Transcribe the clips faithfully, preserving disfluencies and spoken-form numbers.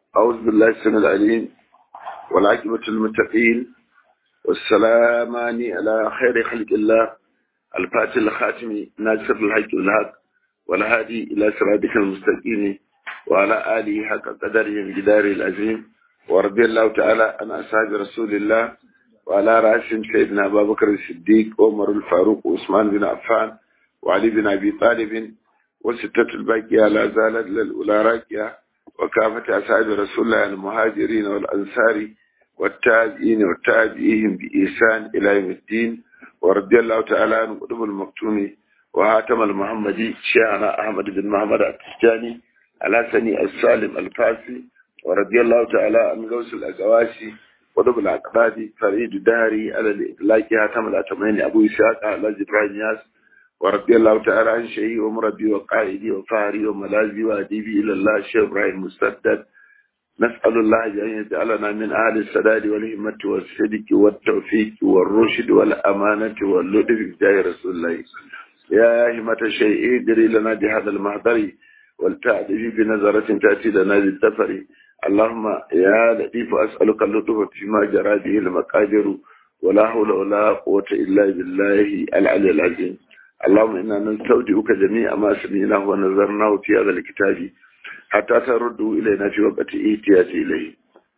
أعوذ بالله السميع العليم والعاقبة للمتقين والسلامان على خير خلق الله الفاتح الخاتم ناصر الحق بالحق والهادي إلى صراطك المستقيم وعلى آله حق قدره الجدار العظيم ورضي الله تعالى عن أصحاب رسول الله وعلى رأسهم سيدنا أبا بكر الصديق وعمر الفاروق وعثمان بن عفان وعلي بن أبي طالب والستة الباقية لا زالت للأولى راكية وكافة أصحاب رسول الله المهاجرين والأنصار والتابعين والتابعيهم بإحسان إلى يوم الدين ورضي الله تعالى عن قطب المكتوم وهاتم المحمدي شيخنا أحمد بن محمد التجاني على سني السالم الفاسي ورضي الله تعالى عن غوث الأقواسي قطب العقبادي فريد داري على الإطلاق هاتم الأتمين أبو إسحاق على جبران ياس ورضي الله تعالى عن شيخي ومربي وقائدي وفاري وملاذي وأديبي إلى الله الشيخ إبراهيم مسدد. نسأل الله أن يجعلنا من أهل السداد والهمة والصدق والتوفيق والرشد والأمانة واللطف بجاه رسول الله. يا همة الشيء ادري لنا بهذا المحضر والتعدي بنظرة تأتي لنا بالسفر. اللهم يا لطيف أسألك اللطف فيما جرى به المقادر ولا حول ولا قوة إلا بالله العلي العظيم. اللهم إنا نستودعك جميع ما سمعناه ونظرناه في هذا الكتاب حتى تردوا إلينا في وقت إيتياج إليه.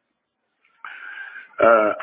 آه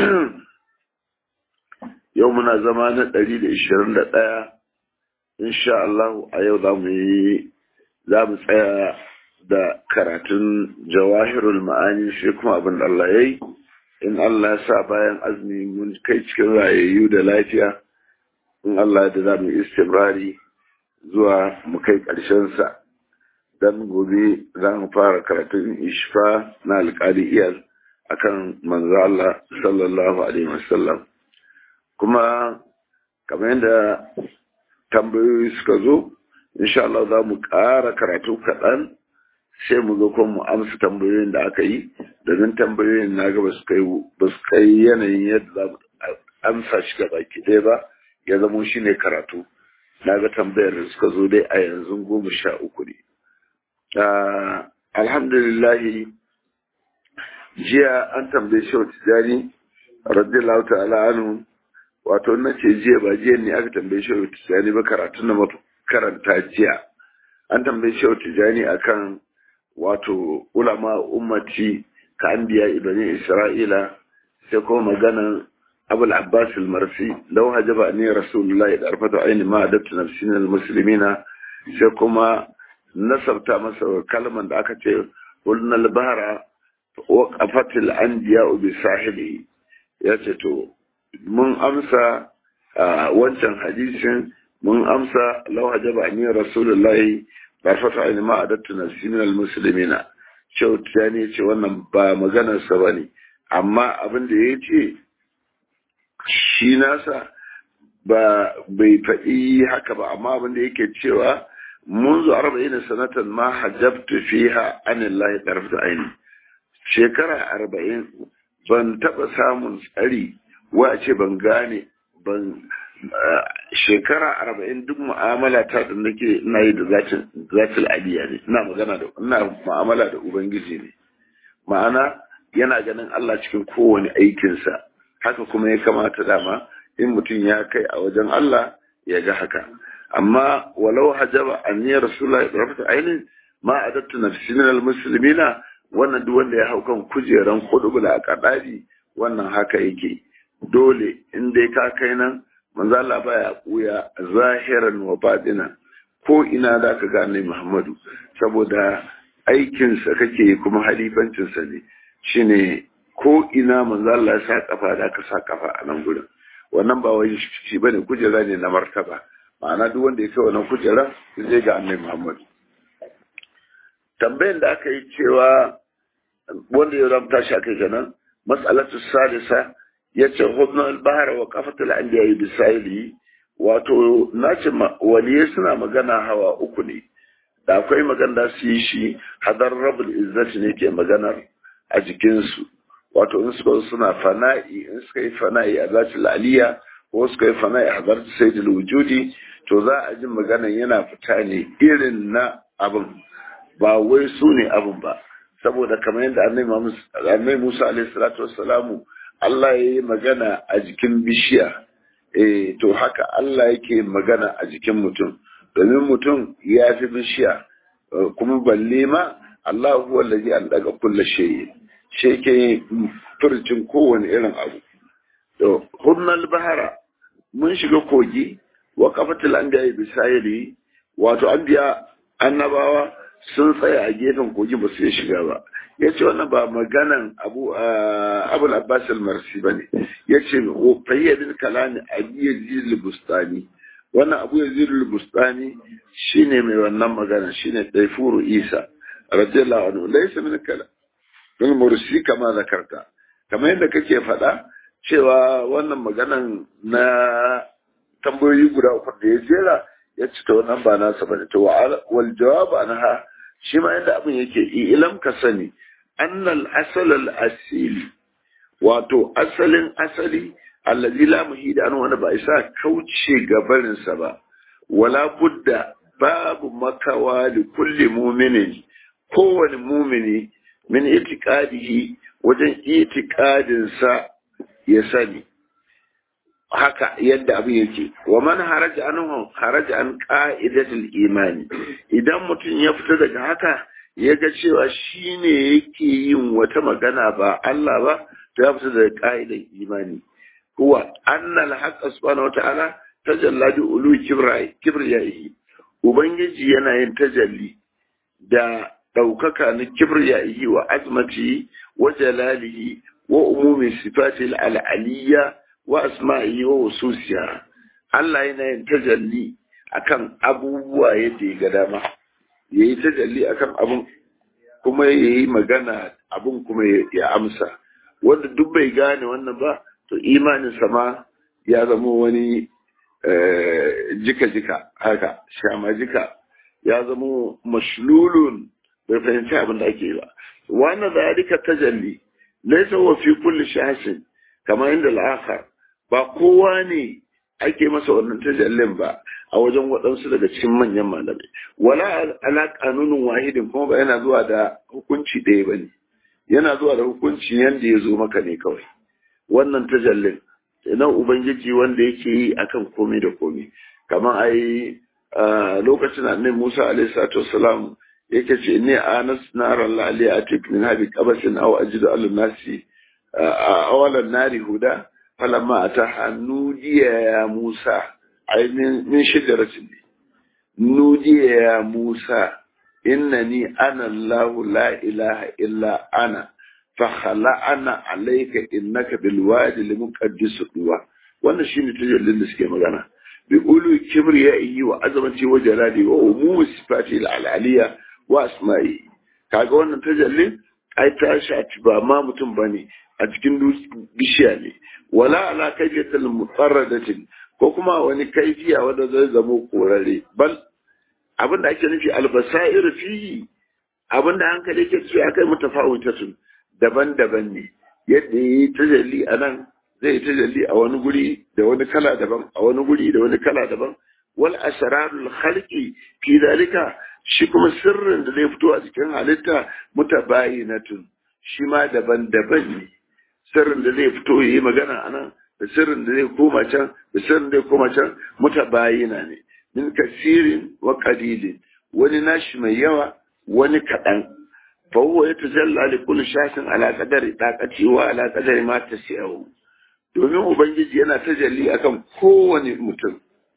يومنا زمان دليل إشارة لدايا إن شاء الله أيضا ضامي زام سيا دا كراتن جواهر المعاني شكما أبن الله يي إن الله سابعا أزمي من كيتك رأيو دا لايفيا إن الله دزامي استمراري زوا مكيك الشنسة dan gobe za mu fara karatun ishfa na alƙali iyal akan manzo Allah sallallahu alaihi wasallam. Kuma kamar yadda tambayoyi suka zo insha Allah za mu ƙara karatu kaɗan sai mu zo kuma mu amsa tambayoyin da aka yi, domin tambayoyin na ga ba su kai ba su kai yanayin yadda za mu amsa shi gaba ki ɗaya ba, ya zamo shi ne karatu. Na ga tambayar da suka zo dai a yanzu goma sha uku ne. Uh, alhamdulillahi jiya an tambaye shi wata jani radiyallahu ta'ala anhu, wato na ce jiya ba jiya ne aka tambaye shi wata jani ba, karatun na mafi karanta jiya an tambaye shi wata jani akan wato ulama ummati ka an biya ibani isra'ila, sai kuma maganan abul abbas al-marsi lau hajaba ne rasulullahi da arfata aini ma adabtu nafsin al-muslimina, sai kuma nasabta masa kalman da aka ce ulnal bahara wa qafatil anbiya bi sahili. Ya ce to mun amsa wancan hadisin, mun amsa law hajaba ni rasulullahi barfata aini ma adattu nafsi min almuslimina. Cewa tani ce wannan ba maganar sa bane, amma abin da yace shi nasa ba bai faɗi haka ba, amma abin da yake cewa منذ أربعين سنة ما حجبت فيها عن الله طرفة عيني. شكرا أربعين ban taɓa samun tsari wace ban gane ban shekara arba'in duk mu'amala ta da nake ina yi da zatil aliya ne, ina magana da ina mu'amala da ubangiji ne, ma'ana yana ganin Allah cikin kowane aikinsa. Haka kuma ya kamata dama in mutum ya kai a wajen Allah ya ga haka. amma walau hajaba anni rasulullahi rafata ainin ma adattu nafsi min almuslimina, wannan duk wanda ya hau kan kujeran khudubul aqdadi wannan haka yake dole in dai ka kai nan manzo Allah baya kuya zahiran wa batina, ko ina da ka ga annabi Muhammadu saboda aikin sa kake kuma halifancin sa ne, shine ko ina manzo Allah ya sa kafa da ka sa kafa a nan gurin. Wannan ba wai shi bane, kujera ne na martaba, ma'ana duk wanda ya kai wannan kujera zai ga annabi Muhammad. Tambayin da aka yi cewa wanda ya ramta shi akai kenan, mas'alatu salisa yace hudna al-bahr wa qafat al-anbiya bi sahili, wato nace waliyai suna magana hawa uku ne, da akwai magana da su yi shi hadar rabbul izzati ne ke maganar a jikin su, wato in suka suna fana'i, in suka yi fana'i a zatul aliya ko suka yi fana'i a zatul sayyidul wujudi, to za a ji maganan yana fita ne irin na abin, ba wai su ne abin ba. saboda kamar yadda annabi Musa alaihi salatu wassalamu Allah ya yi magana a jikin bishiya eh to haka Allah yake magana a jikin mutum domin mutum ya fi bishiya kuma balle ma Allah huwa allazi an daga kullu shay shi ke furcin kowane irin abu to hunnal bahara mun shiga kogi wa qafatul anbiya bisayri wato anbiya annabawa sun tsaya a gefen kogi ba su shiga ba yace wannan ba maganan abu abul abbas al-marsi bane yace fayyadin kalami abi yazid al-bustani wannan abu yazid al-bustani shine mai wannan magana shine daifuru isa radiyallahu anhu laysa min kalam don mursi kama zakarta kamar yadda kake faɗa cewa wannan maganan na tambayoyi guda uku da ya jera ya ci ta wannan ba nasa bane to wal jawab anha shi ma yadda abin yake ilam ka sani annal asal al asili wato asalin asali allazi la muhida an wani ba isa kauce gabarin sa ba wala budda babu makawa li kulli mu'minin kowani mu'mini min itiqadihi wajen itiqadin sa ya sani haka yadda abin yake wa man haraja anhu haraja an qa'idatul imani idan mutum ya fita daga haka ya ga cewa shine yake yin wata magana ba Allah ba to ya fita daga qa'idar imani huwa anna al-haqq subhanahu wa ta'ala tajalla bi ulu kibriyaihi ubangiji yana yin tajalli da daukaka na kibriyaihi wa azmati wa jalalihi wa umumi sifati al-aliyya wa asma'i wa ususiya Allah yana yin tajalli akan abubuwa yadda ya ga dama yayi tajalli akan abun kuma yayi magana abun kuma ya amsa wanda duk bai gane wannan ba to imanin sa ma ya zama wani jika jika haka shama jika ya zama mashlulun bai fahimci abin da ake ba wannan zalika tajalli laysa wa fi kulli shahsin kamar inda al-akhar ba kowa ne ake masa wannan tajallin ba a wajen waɗansu daga cikin manyan malamai wala ala kanunin wahidin kuma ba yana zuwa da hukunci ɗaya ba ne yana zuwa da hukunci yanda ya zo maka ne kawai wannan tajallin na ubangiji wanda yake yi akan komai da komai kamar ai lokacin annabi Musa alaihi salatu wassalam yake ce ne anas naran la ali atik min hadi qabasin aw ajidu al-nasi awalan nari huda فلما أتاها نودي يا موسى أي من من شجرة نودي يا موسى إنني أنا الله لا إله إلا أنا فخلعنا عليك إنك بالوادي المقدس طوى وأنا شيني تجل للنسكي مغانا بيقولوا كبريائي وعظمتي وجلالي وأموم صفاتي العليا وأسمائي كاغوانا تجل أي تاشا تبا ما متنباني أتكن بشيالي wala ala kaifiyatul mutarradatin ko kuma wani kaifiya wanda zai zama korare bal abinda ake nufi albasair fi abinda hankali yake cewa akai mutafawitatun daban-daban ne yadda yi tajalli anan zai tajalli a wani guri da wani kala daban a wani guri da wani kala daban wal asrarul khalqi fi dalika shi kuma sirrin da zai fito a cikin halitta mutabayinatun shi ma daban-daban ne sirrin da zai fito yi magana a nan da sirrin da zai koma can da sirrin da zai koma can mutabayina ne min kasirin wa qalilin wani nashi mai yawa wani kaɗan fa huwa yatajalla li kulli shasin ala qadari taqati wa ala qadari ma tasi'u domin ubangiji yana tajalli akan kowane mutum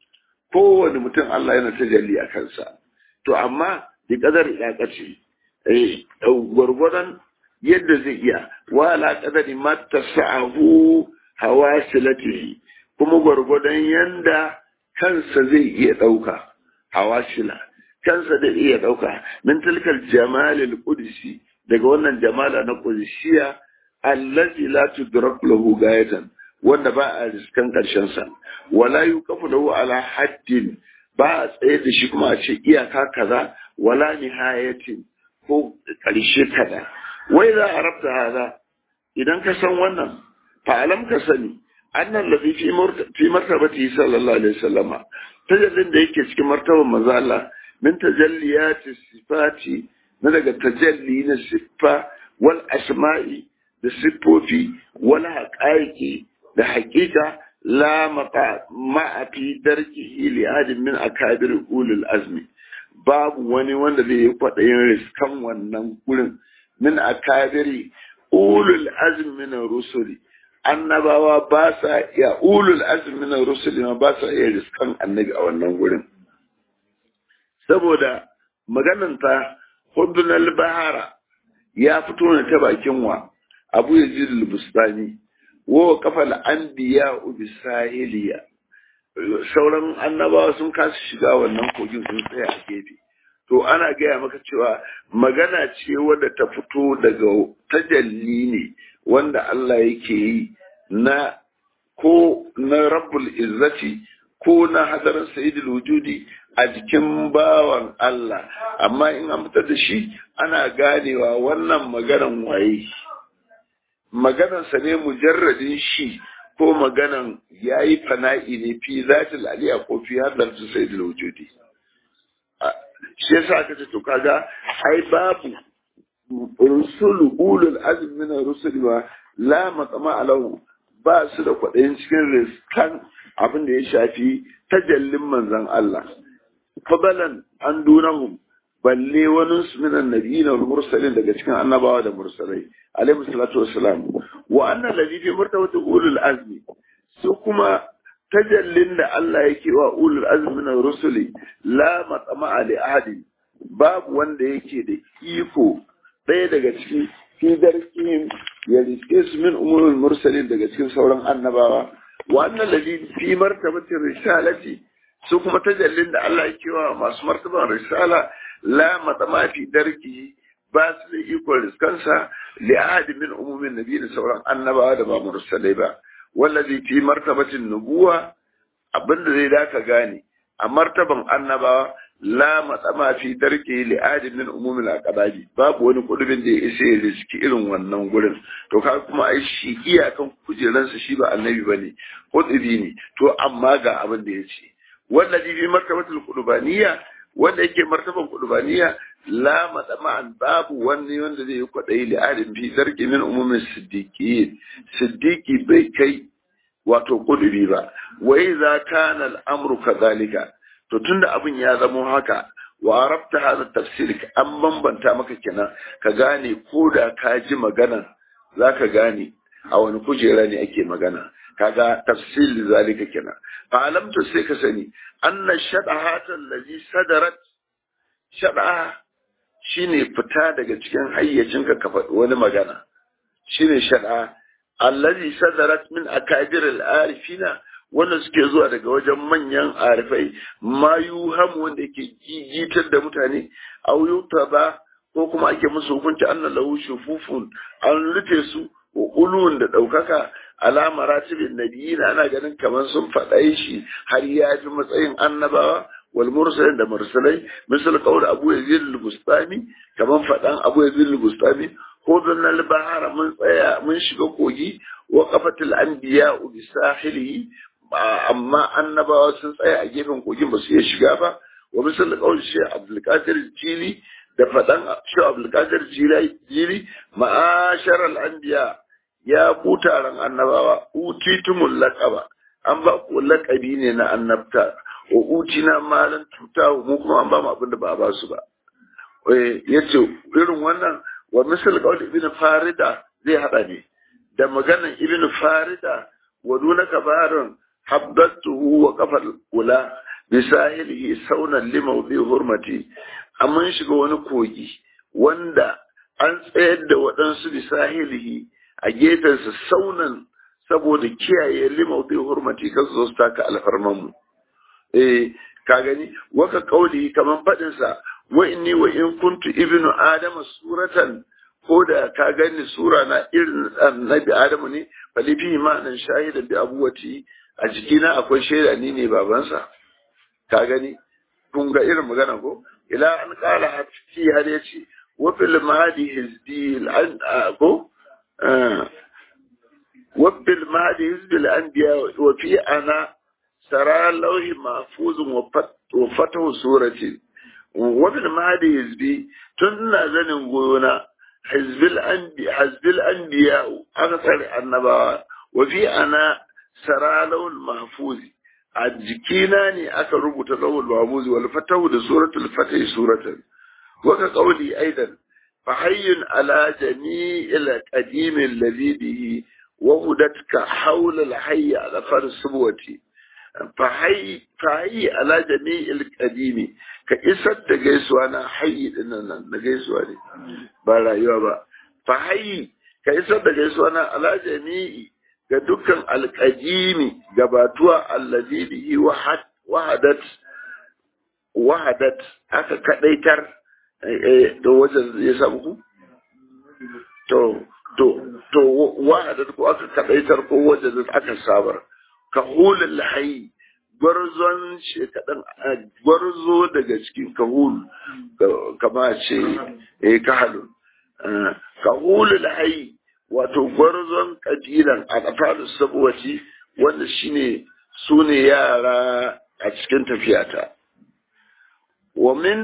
kowane mutum Allah yana tajalli a kansa to amma bi qadari taqati eh gurgurdan yadda zai iya wala qadari matasa'ahu hawasilatihi kuma gwargwadon yanda kansa zai iya dauka hawasila kansa zai iya dauka min tilkal jamalil qudsi daga wannan jamala na qudsiya allazi la tudrak lahu gayatan wanda ba a riskan karshen sa wala yuqafu lahu ala haddin ba a tsaye da shi kuma a ce iyaka kaza wala nihayatin ko karshe kaza wai za a rabta hada idan ka san wannan fa'alam ka sani annan ladhi fi fi martabati sallallahu alaihi wasallama tajallin da yake cikin martaban manzo Allah min tajalliyati sifati na daga tajalli na siffa wal asma'i da siffofi wal haqaiqi da haqiqa la maqa ma fi darki li adin min akabir ulul azmi babu wani wanda zai yi kwadayin riskan wannan gurin min akabiri ulul azmi min rusuli annabawa ba sa iya ulul azmi min rusuli ba sa iya riskan annabi a wannan gurin saboda maganan ta hudunal bahara ya fito ne ta bakin wa abu yazid al-bustani wa kafal anbiya bi sahiliya sauran annabawa sun kasa shiga wannan kogin sun tsaya a gefe to ana gaya maka cewa magana ce wadda ta fito daga tajalli ne wanda Allah yake yi na ko na rabbul izzati ko na hadarin sayyidul wujudi a jikin bawan Allah amma in an fitar da shi ana ganewa wannan maganan waye maganansa ne mujarradin shi ko maganan yayi fana'i ne fi zatil aliya ko fi hadaratu sayyidul wujudi shi yasa aka ce to kaga ai babu rusul ulul azmi min rusul wa la matama alahu ba su da kwaɗayin cikin riskan abin da ya shafi tajallin manzon Allah fadalan an dunahum balle wani su minan nabiyina wal mursalin daga cikin annabawa da mursalai alaihi salatu wassalam wa anna ladhi fi martabati ulul azmi su kuma tajallin da Allah yake wa ulul azmi min rusuli la matama li ahadi babu wanda yake da iko ɗaya daga ciki fi darkihim ya riske su min umurul mursalin daga cikin sauran annabawa wa anna ladhi fi martabati risalati su kuma tajallin da Allah yake wa masu martaban risala la matama fi darki ba su da ikon riskansa li ahadi min umumin nabi da sauran annabawa da ba mursalai ba wallazi fi martabatin nubuwa abinda zai daka gane a martaban annabawa la matama fi darki li ahadi min umumin aqdabi babu wani kudubin da ya isa ya riski irin wannan gurin to ka kuma ai shi iyakan kujeransa shi ba annabi bane kudubi ne to amma ga abin da yace wallazi fi martabatil qudubaniya wanda yake martaban qudubaniya la matsama'an babu wani wanda zai yi kwaɗayi da adin fi zarki min umumin siddiqi siddiqi bai kai wato kudubi ba wai za kana al'amru kadhalika to tunda abin ya zamo haka wa arabta hada tafsir an bambanta maka kenan ka gane ko da ka ji magana zaka gane a wani kujera ne ake magana kaga tafsil zalika kenan fa alamtu sai ka sani anna shadahata allazi sadarat shadaha shine fita daga cikin hayyacinka ka faɗi wani magana shine shadaha allazi sadarat min akabir al-arifina wanda suke zuwa daga wajen manyan arifai ma yuham wanda yake gigitar da mutane au yutaba ko kuma ake musu hukunci anna lahu shufufun an rufe su ulun da daukaka alama ratibin nabiyina ana ganin kamar sun faɗa shi har ya fi matsayin annabawa wal mursalin da mursalai misal qaul abu yazid al-bustami kamar faɗan abu yazid al-bustami ko dan al-bahara mun tsaya mun shiga kogi wa qafatil anbiya bi sahilihi amma annabawa sun tsaya a gefen kogin ba su iya shiga ba wa misal qaul shaykh abdul qadir jili da faɗan shaykh abdul qadir jili ma'ashar al-anbiya ya ku taron annabawa utitumul laqaba an ba ku laqabi ne na annabta wa utina malan tuta mu kuma an ba mu abin da ba a ba su ba eh yace irin wannan wa misal qaul ibn farida zai hada ne da maganan ibn farida wa duna kabarun habbatuhu wa qafal ula bisahilihi saunan limawdi hurmati amma shiga wani kogi wanda an tsayar da waɗansu bisahilihi a gefensa saunan saboda kiyaye limauti hurmati kan zo su taka alfarmanmu eh ka gani waka kauli kaman fadin sa wa inni wa in kuntu ibnu adama suratan ko da ka gani sura na irin annabi adamu ne falifi ma nan shahidan bi abuwati a jikina akwai shaida ni ne babansa ka gani kun ga irin magana ko ila an qala hafi har yace wa fil mahdi hizbil an ko وفي المهدي حزب الأنبياء وفي أنا سرى لوح محفوظ وفتح سورة wabin mahadi hizbi tun ina zanin goyona hizbil anbi hizbil anbiya aka tsare annabawa wa fi ana saralul mahfuzi a jikina ne aka rubuta lawul mahfuzi wal fatahu da suratul fatih suratan wa ka qawli aidan fa hayyun ala jami'il qadim alladhi bihi wa hudatka hawla al hayy ala far subwati fa hayy fa hayy ala jami'il qadim ka isar da gaisuwa na hayy dinnan nan na gaisuwa ne ba rayuwa ba fa hayy ka isar da gaisuwa na ala jami'i ga dukkan alƙadimi gabatuwa allazi bihi wahadat wahadat aka kadaitar da wajen ya samu ku to to to wahadat ko aka kadaitar ko wajen aka sabar ka hulul hayy gwarzon shekadan gwarzo daga cikin kahul kama ce eh kahalun kahulul hayy wato gwarzon kabilan a ƙafalin sabuwaci wanda shine su ne yara a cikin tafiyata wa min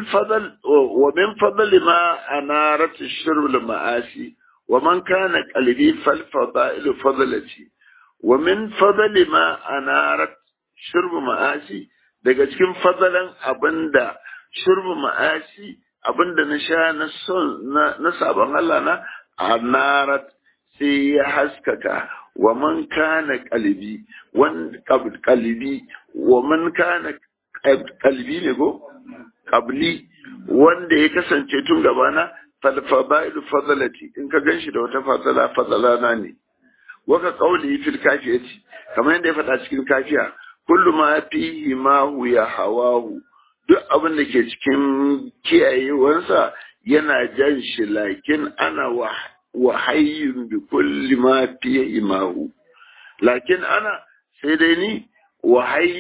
fadal ma anarat shirul ma'asi wa man kana qalbi fal fada'il fadlati wa min fadal ma anarat shirul ma'asi daga cikin fadalan abinda shirul ma'asi abinda na sha na son na sabon Allah na anarat sai ya haskaka wa man kana kalbi wan kalbi wa man kana kalbi ne go kabli wanda ya kasance tun gabana fal fadailu fadlati in ka ganshi da wata fadala fadalana ne waka qauli fil kafiyati kamar yadda ya faɗa cikin kafiya kullu ma fihi ma hu ya hawahu duk abin da ke cikin kiyayewarsa yana jan shi lakin ana wa وحي بكل ما فيه إماه لكن أنا سيدني وحي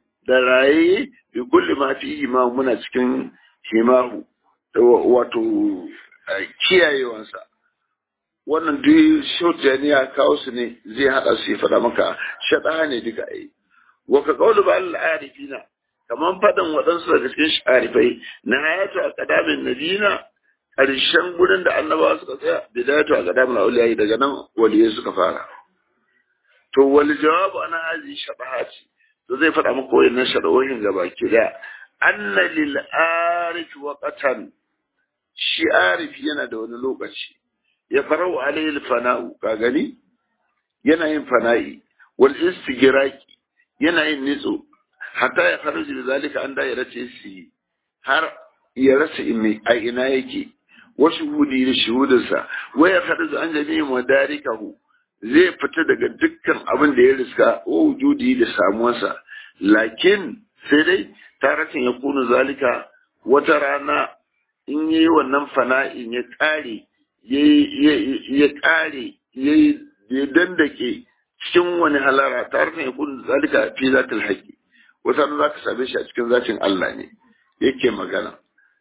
دراي بكل ما فيه إماه من أسكن إماه واتو kiyayewansa wannan duk shotani ya kawo su ne zai haɗa su ya faɗa maka shaɗa ne duka ai wa ka qawlu ba'al arifina kaman faɗin waɗansu daga cikin arifai na hayatu a qadamin nabina ƙarshen gurin da annabawa suka tsaya bidayatu a gadam na uliyai daga nan waliyai suka fara to wal jawabu ana hazi shabahati to zai faɗa maka wayannan sharawoyin gaba ki da anna lil arif waqatan shi arif yana da wani lokaci ya farau alayhi fana'u ka gani yana yin fana'i wal istighraqi yana yin nitso hatta ya kharuji zalika an da ya race shi har ya rasa a ina yake wasu hudi da shuhudinsa waya kada an jami madarikahu zai fita daga dukkan abin da ya riska wa wujudi da samuwarsa lakin sai dai taratin ya kunu zalika wata rana in yi wannan fana'in ya kare ya kare ya dandake cikin wani halara taratin ya kunu zalika fi zatil haqi wata rana zaka same shi a cikin zatin Allah ne yake magana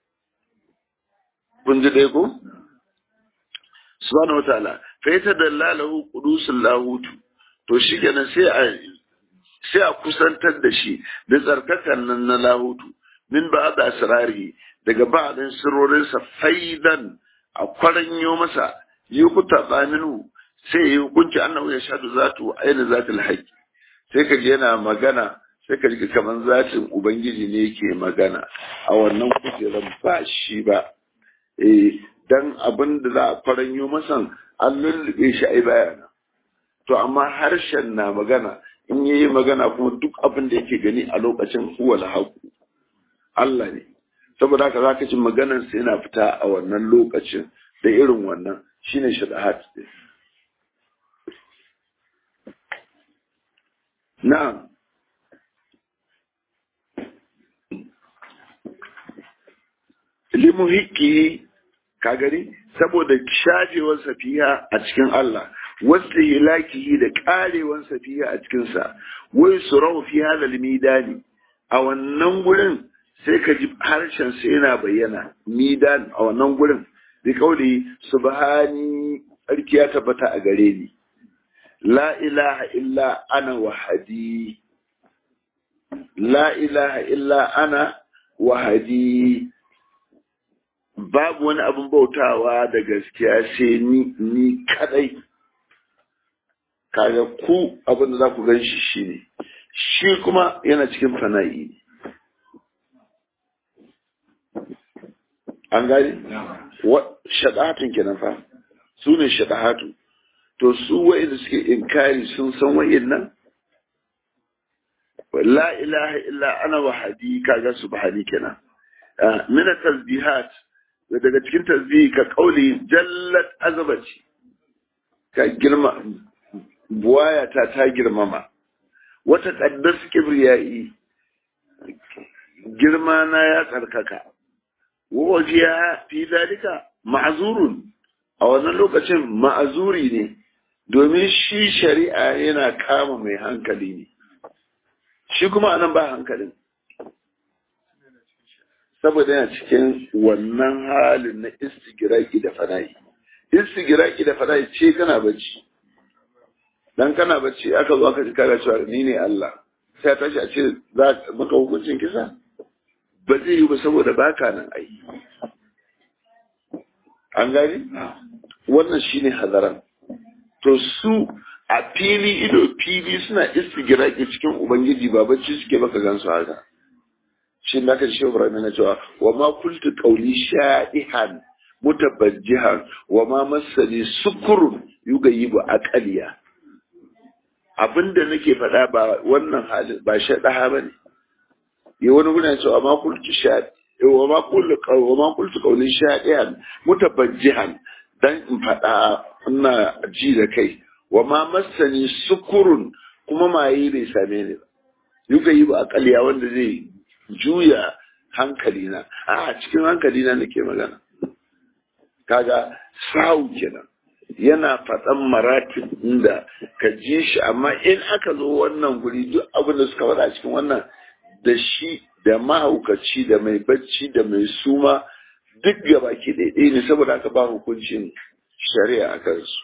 kun ji dai ko subhanahu wataala fa yatadallalahu qudusul lahutu to shi kenan sai a sai a kusantar da shi da tsarkakan nan na lahutu min ba da asrari daga ba'din sirrorin sa faidan a kwaranyo masa yukuta baninu sai yi hukunci annahu ya shadu zatu aina zatul haqi sai kaji yana magana sai ka ji kaman zatin ubangiji ne yake magana a wannan kujeran ba shi ba eh dan abin da za a faranyo masan an lullube shi ai bayana to amma harshen na magana in yayi magana kuma duk abin da yake gani a lokacin huwal haqu Allah ne saboda haka zaka ji maganar sa yana fita a wannan lokacin da irin wannan shine shadahat na'am limuhiki ka gani saboda shafewar safiya a cikin Allah wasu hilakihi da karewar safiya a cikinsa wai su rau fi halal midani a wannan gurin sai ka ji harshen sai yana bayyana midan a wannan gurin bi kauli subhani sarki ya tabbata a gare ni la ilaha illa ana wahadi la ilaha illa ana wahadi babu wani abin bautawa da gaskiya sai ni ni kadai. Kaga ku abin da za ku gan shi shine shi kuma yana cikin fana'i. An gani? Shaɗahatun kenan fa, su ne shaɗahatu. To su wa'inda suke inkari sun san wa'in nan? La ilaha illa ana wahadi kaga subhani kenan. Mina tasbihat daga cikin tasbihi ka kauli jallat azabati ka girma buwaya ta ta girmama. Wata qaddas kibriyai girma na ya tsarkaka. Wajiya fi dalika ma'zurun, a wannan lokacin ma'azuri ne domin shi shari'a yana kama mai hankali ne, shi kuma anan ba hankalin saboda yana cikin wannan halin na istigiraki da fana'i. Istigiraki da fana'i ce kana bacci, dan kana bacci aka zo aka ji kaga cewa ni ne Allah, sai tashi a ce za maka hukuncin kisa ba zai yi ba saboda baka nan ai. An gani? Wannan shine hadaran. To su a fili ido fili suna istigiraki cikin Ubangiji ba bacci suke baka gansu haka. Shi na kan shi Ibrahim na cewa wa ma kultu qawli sha'ihan mutabajjihan wa ma masani sukurun yugayibu aqaliya. Abinda nake faɗa ba wannan halin ba shaɗaha bane. Ya wani guna cewa ma kultu sha'i wa ma kullu wa ma kultu qawli sha'ihan mutabajjihan dan in faɗa ina ji da kai wa ma masani sukurun kuma maye bai same ni ba. Yugayibu aqaliya wanda zai juya hankalina, a cikin hankalina nake magana. Kaga sahu kenan yana faɗan maratin inda ka ji shi, amma in aka zo wannan guri duk abin da suka faɗa cikin wannan da shi da mahaukaci da mai bacci da mai suma duk gaba ke daidai ne, saboda aka ba hukuncin shari'a a kansu.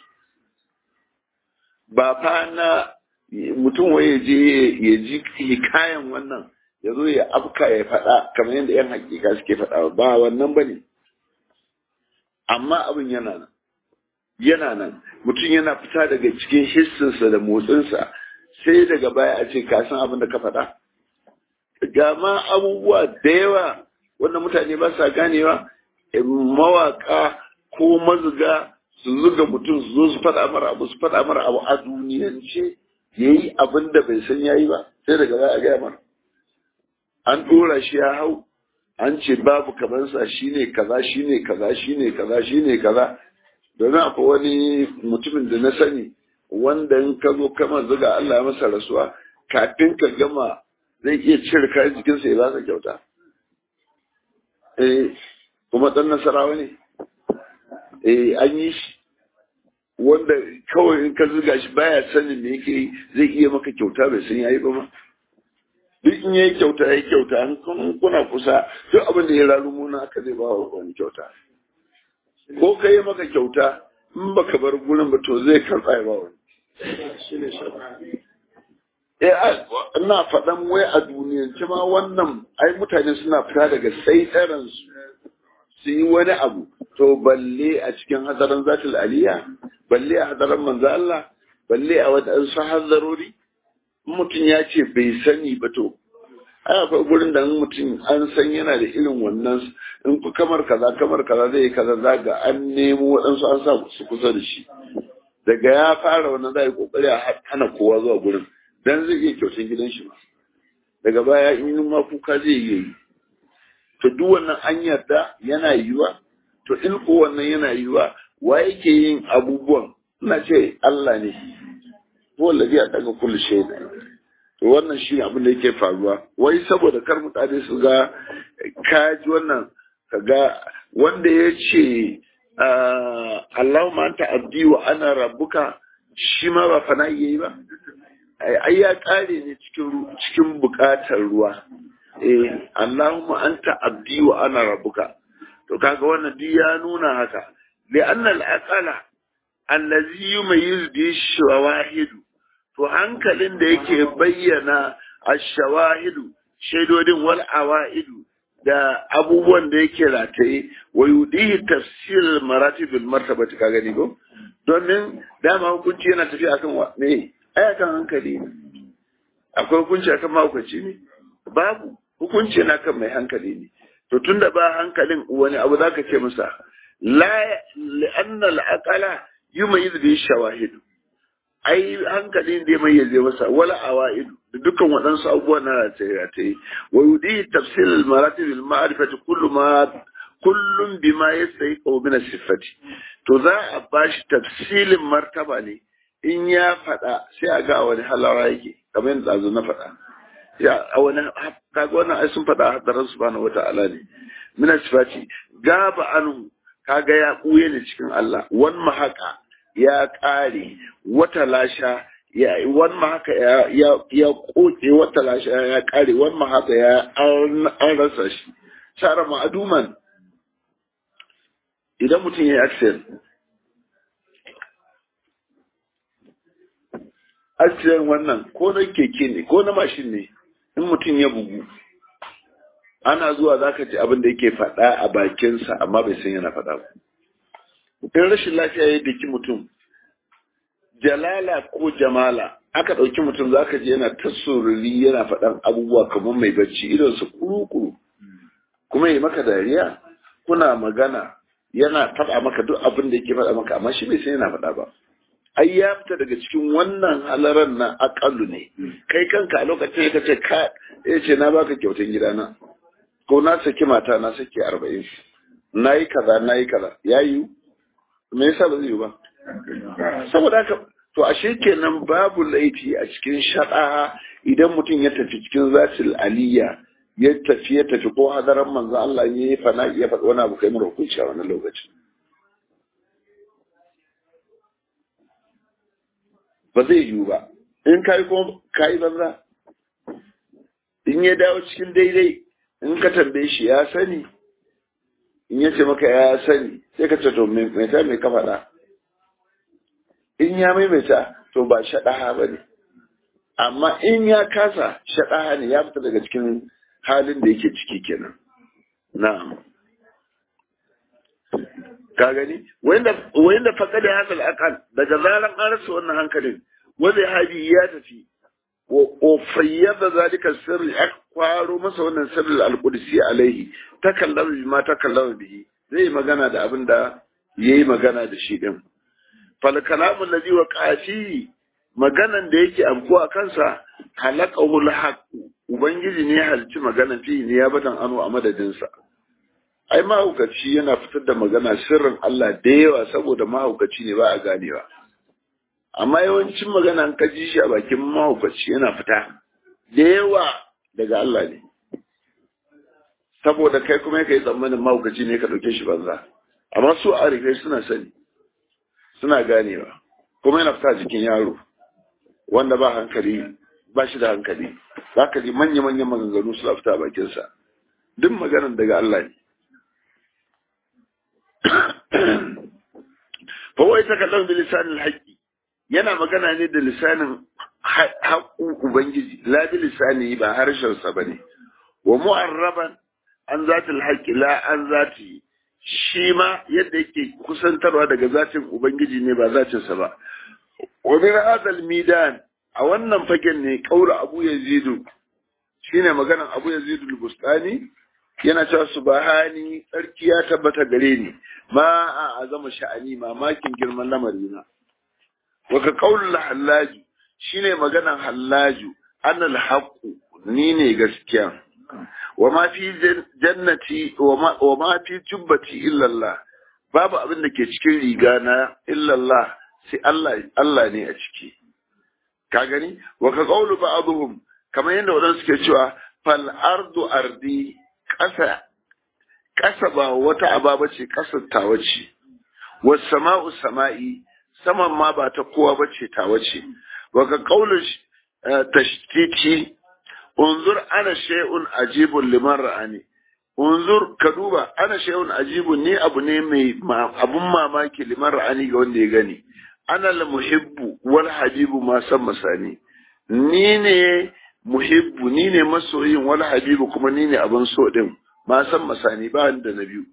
Ba fa na mutum waye je ya ji hikayen wannan ya zo ya afka ya faɗa kamar yadda ‘yan hakika suke faɗa, ba wannan ba ne. Amma abin yana nan, yana nan, mutum yana fita daga cikin hissinsa da motsinsa sai daga baya a ce ka san abin da ka faɗa. Ga ma abubuwa da yawa wanda mutane ba sa ganewa, mawaka ko mazuga su zuga mutum su zo su faɗa mara abu su faɗa mara abu a duniyance ya yi abin da bai san ya yi ba sai daga baya a gaya mara. An ɗora shi ya hau, an ce babu kamansa shi ne kaza shi ne kaza shi ne kaza shi ne kaza. Domin akwai wani mutumin da na sani wanda in ka zo kama zuga Allah ya masa rasuwa kafin ka gama zai iya cire kayan jikinsa ya ba ka kyauta. Eh, kuma ɗan Nasarawa ne. Eh, an yi shi wanda kawai in ka zuga shi baya sanin me yake zai iya maka kyauta bai san yayi ba ma. Duk in yayi kyauta yayi kyauta an kuna kusa duk abin da ya rarumo na aka zai ba wa wani kyauta. Ko ka yi maka kyauta in baka bar gurin ba to zai karɓa ya ba wani. Eh, ina faɗan wai a duniyance ma wannan ai mutane suna fita daga tsaitsaran su su yi wani abu, to balle a cikin hadarin zatul aliyya, balle a hadarin manzo Allah, balle a wadansu hadarori. Mutum ya ce bai sani ba to ai akwai gurin da mutum an san yana da irin wannan in ku kamar kaza kamar kaza zai yi kaza zaga an nemo waɗansu an sa su kusa da shi, daga ya fara wannan za a yi kokari a hana kowa zuwa gurin dan zai iya kyautar gidan shi ma, daga baya in ma kuka zai yi. To duk wannan an yarda yana yiwa, to in ko wannan yana yiwa wa yake yin abubuwan? Ina ce Allah ne, wallahi ya daga kullu shay'in. To wannan shi abin da yake faruwa, wai saboda kar mutane su ga kaji wannan, kaga wanda ya ce Allahumma anta abdi wa ana rabbuka, shi ma ba fana'i yayi ba, ai ya kare ne cikin cikin bukatar ruwa. Eh, Allahumma anta abdi wa ana rabbuka. To kaga wannan duk ya nuna haka, li anna al-aqala allazi yumayyiz bi shawahidu, to hankalin da yake bayyana ash-shawahidu shaidodin wal awaidu da abubuwan da yake rataye wa yudihi tafsir maratib al martabati ka gani ko domin dama hukunci yana tafiya akan wa ne ayakan hankali ne akwai hukunci akan mahaukaci ne babu hukunci yana kan mai hankali ne to tunda ba hankalin wani abu zaka ce masa la li'anna al-aqala yumayyiz bi shawahid ai hankalin da mai yaje masa wala awaid da dukkan waɗansu abubuwan na rataye wa yudi tafsil al-maratib al-ma'rifati kullu ma kullum bima yastahiqu min as-sifati to za a bashi tafsilin martaba ne in ya faɗa sai a ga wani halawa yake kamar yadda azu na faɗa ya a wani kaga wannan ai sun faɗa hadarin subhanahu wata'ala ne min as-sifati gaba anhu kaga ya buye ne cikin Allah wan mahaka ya ƙare wata lasha ya wan mahaka ya ya ya koke wata lasha ya ƙare wan mahaka ya an rasa shi shara ma'aduman idan mutum ya yi accident accident wannan ko na keke ne ko na mashin ne in mutum ya bugu ana zuwa za ka ji abin da yake faɗa a bakinsa amma bai san yana faɗa ba in rashin lafiya ya daki mutum jalala ko jamala aka ɗauki mutum za ka ji yana ta sururi yana faɗan abubuwa kamar mai bacci idonsa kuru-kuru kuma yi maka dariya kuna magana yana faɗa maka duk abin da yake faɗa maka amma shi bai san yana faɗa ba ai ya fita daga cikin wannan halaran na akalu ne kai kanka a lokacin ka ce ka ya ce na baka kyautan gidana ko na saki mata na saki arba'in na yi kaza na yi kaza ya yi me yasa ba zai yi ba saboda haka to ashe kenan babu laifi a cikin shaɗa idan mutum ya tafi cikin zatil aliyya ya tafi ya tafi ko hadaran manzo Allah ya yi fana ya faɗi wani abu kai mu hukunci a wannan lokacin ba zai yiwu ba in kai ko kai banza in ya dawo cikin daidai in ka tambaye shi ya sani in ya ce maka ya sani sai ka ce to mai ta mai ka faɗa in ya maimaita to ba shaɗaha ba ne amma in ya kasa shaɗaha ne ya fita daga cikin halin da yake ciki kenan na'am ka gani wanda wanda faƙa da hasal aqal daga zaran an rasa wannan hankalin wanda habi ya tafi wa fayyada zalika sirri akwaro masa wannan sirri al-qudsi alaihi takallama bima takallama bihi zai magana da abin da yayi magana da shi din fal kalamu alladhi waqa fi maganan da yake amkuwa kansa halaqahu al-haqq ubangiji ne halci magana fi ne ya batan anu a madadin sa ai mahaukaci yana fitar da magana sirrin Allah da yawa saboda mahaukaci ne ba a ganewa amma yawancin magana an kaji shi a bakin mahaukaci yana fita da yawa daga Allah ne saboda kai kuma kai tsammanin mahaukaci ne ka dauke shi banza amma su a rike suna sani suna ganewa kuma yana fita jikin yaro wanda ba hankali ba shi da hankali za ka ji manya-manyan maganganu suna fita a bakinsa duk maganan daga Allah ne fa wai ta kallon da lisanin haƙƙi yana magana ne da lisanin haƙƙun ubangiji la bi lisani ba harshensa bane wa mu'arraban an zatil haqqi la an zati shi ma yadda yake kusantarwa daga zatin ubangiji ne ba zatinsa ba wa min hadal midan a wannan fagen ne kaura abu yazidu shine maganan abu yazidu al-bustani yana cewa subhani tsarki ya tabbata gare ni ma a azama sha'ani mamakin girman lamarina wa ka qaulul hallaju shine maganan hallaju annal haqqu ni ne gaskiya wa ma fi jannati wa ma fi jubbati illa Allah babu abin da ke cikin riga na illa Allah sai Allah Allah ne a ciki ka gani wa ka qaulu ba'dhum kamar yadda wadansu suke cewa fal ardu ardi ƙasa ƙasa ba wata ababa ce ƙasar tawa ce was sama'u sama'i saman ma ba ta kowa bace tawa ce wa ka qaulu tashtiti unzur ana shay'un ajibun liman ra'ani unzur ka duba ana shay'un ajibun ne abu ne mai abun mamaki liman ra'ani ga wanda ya gani ana la muhibbu wal habibu ma san masani ni ne muhibbu ni ne masoyin wal habibu kuma ni ne abin so din ma san masani ba da na biyu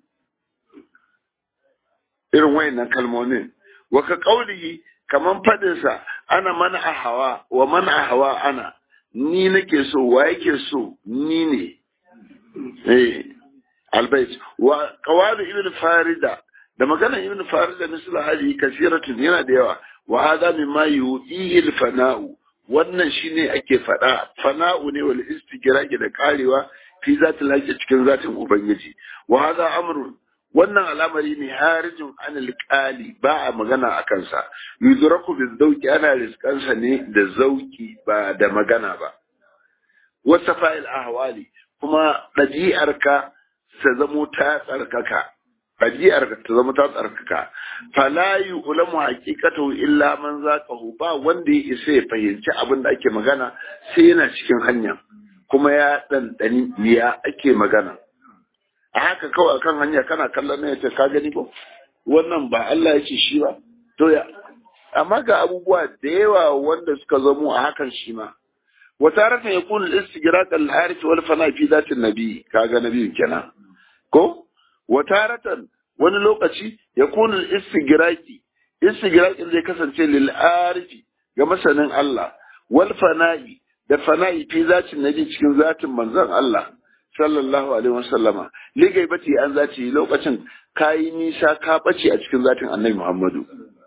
irin wayannan kalmomin wa ka qaulihi kaman fadin sa ana man ahawa wa man ahawa ana ni nake so wa yake so ni ne eh albayt wa qawali ibn farida da magana ibn farida misal hali kasiratun yana da yawa wa hada mimma yu'ihi al-fana'u wannan shine ake fada fana'u ne wal istigraqi da karewa fi zatil haqi cikin zatin ubangiji wa hada amrun wannan al'amari ne harijin anil qali ba a magana akan sa yudraku bil zawqi ana riskansa ne da zauki ba da magana ba wa safa'il ahwali kuma dabi'arka ta zamo ta tsarkaka ɗabi'ar ta zama ta tsarkaka fala yu'lamu haqiqatu illa man zaqahu ba wanda ya isa ya fahimci abin da ake magana sai yana cikin hanya kuma ya dandani miya ake magana a haka kawai akan hanya kana kallon ne yace ka gani ko wannan ba Allah yake shi ba to ya amma ga abubuwa da yawa wanda suka zamo a hakan shi ma wataratan yakunu al-istigraq al-harith wal fana fi dhatin nabi kaga nabi kenan ko wataratan wani lokaci ya kunul istigraki istigrakin zai kasance lil arifi ga masanin Allah wal fana'i da fana'i fi zatin nabi cikin zatin manzon Allah sallallahu alaihi wasallama ligaibati an zaci lokacin kai nisa ka bace a cikin zatin annabi Muhammadu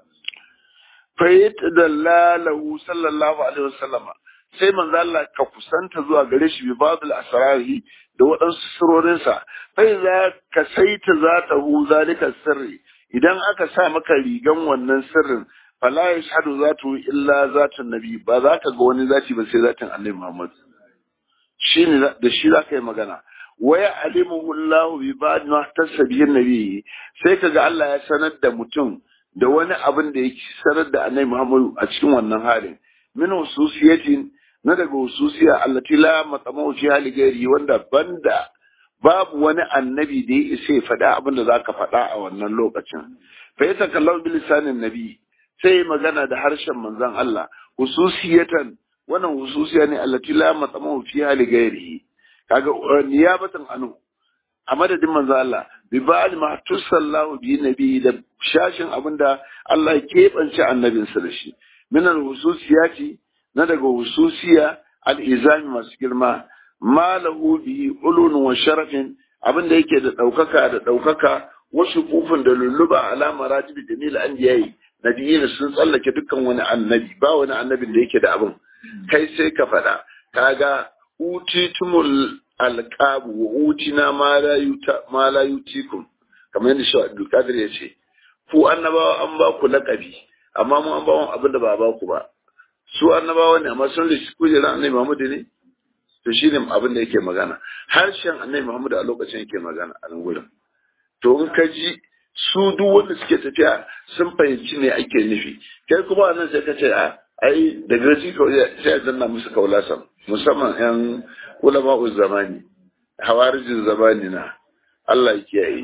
fayyata dallalahu sallallahu alaihi wasallama sai manzo Allah ka kusanta zuwa gare shi bi babul asrari da waɗansu sirorinsa sai za ka saita za ta hu zalika sirri idan aka sa maka rigan wannan sirrin fala yashhadu zatu illa zatun nabi ba za ka ga wani zati ba sai zatin annabi Muhammad shine da shi za ka yi magana waya alimuhu Allah bi ba'd ma tasabihin nabi sai kaga Allah ya sanar da mutum da wani abin da yake sanar da annabi Muhammad a cikin wannan halin min hususiyatin na daga hususiya allati la matsamu fi hali gairi wanda banda babu wani annabi da ya isa ya faɗa abin da zaka faɗa a wannan lokacin fa ya takallahu bil lisanin nabi sai magana da harshen manzon Allah hususiyatan wannan hususiya ne allati la matsamu fi hali gairi kaga niyabatan anu a madadin manzon Allah bi ba'al ma tusallahu bi nabi da shashin abinda Allah ya keɓance annabinsa da shi min al hususiyati na daga hususiya al'izami masu girma malahu bihi ulun wa sharafin abinda yake da ɗaukaka da ɗaukaka wasu kufin da lulluba alama ratibi da nila an yayi nabiyina sun tsallake dukkan wani annabi ba wani annabin da yake da abin kai sai ka faɗa kaga utitumul alqabu wa utina ma la yuta ma la yutikum kamar yadda shi Abdul Qadir ya ce ku annabawa an ba ku laƙabi amma mu an ba mu abin da ba ba ku ba su annabawa ne amma sun rishi kujerar annabi Muhammad ne to shi ne abin da yake magana harshen annabi Muhammad a lokacin yake magana a nan gurin to in ka ji su duk wanda suke tafiya sun fahimci ne ake nufi kai kuma nan sai ka ce a ai da gaji kawai sai a zanna musu kaulasan musamman yan ulama'u zamani hawarijin zamani na Allah ya kiyaye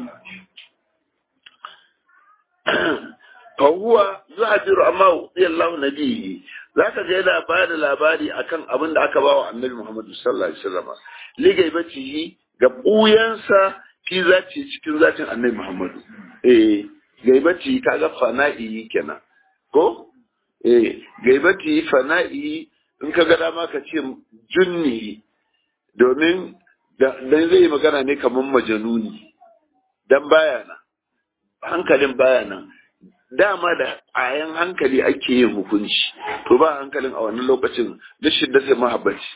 fa huwa yuhadiru amma yallahu nabiyyi zaka ga yana ba da labari akan abin da aka bawa annabi Muhammad sallallahu alaihi wasallam ligaibatihi ga buyansa fi zati cikin zatin annabi Muhammad eh gaibati kaga fana'i kenan ko eh gaibati fana'i in ka ga dama ka ce junni domin dan zai magana ne kaman majanuni dan baya nan hankalin baya nan dama da ayan hankali ake yin hukunci to ba hankalin a wannan lokacin da shiddatin mahabbaci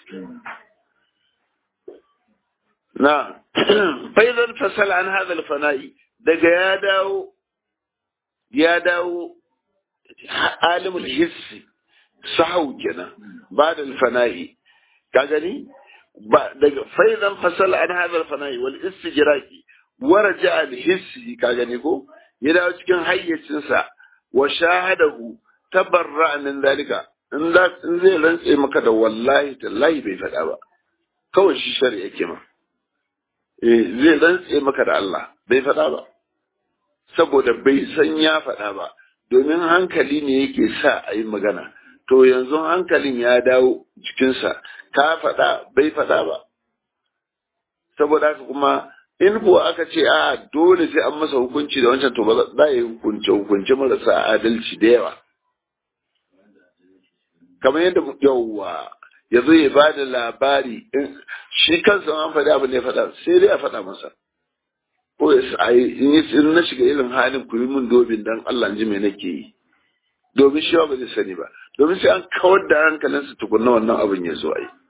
na faizan fasala an hada alfana'i daga ya dawo ya dawo alimul hissi sahau kenan ba da alfana'i ka gani ba daga faizan fasala an hada alfana'i wal istijraqi waraja al hissi ka gani ko ya dawo cikin hayyacinsa wa shahadahu tabarra min zalika in za in zai rantse maka da wallahi tallahi bai faɗa ba kawai shi shari'a yake ma eh zai rantse maka da Allah bai faɗa ba saboda bai san ya faɗa ba domin hankali ne yake sa a yi magana to yanzu hankalin ya dawo jikinsa ka faɗa bai faɗa ba saboda haka kuma in kuwa aka ce a dole sai an masa hukunci da wancan to ba za a yi hukunce hukunce marasa adalci da yawa kamar yadda yawwa ya zo ya ba da labari shi kansa an faɗi abin da ya faɗa sai dai a faɗa masa ko in na shiga irin halin ku yi min dobin dan Allah ji me nake yi domin shi ba zai sani ba domin sai an kawar da hankalinsa tukunna wannan abin ya zo a yi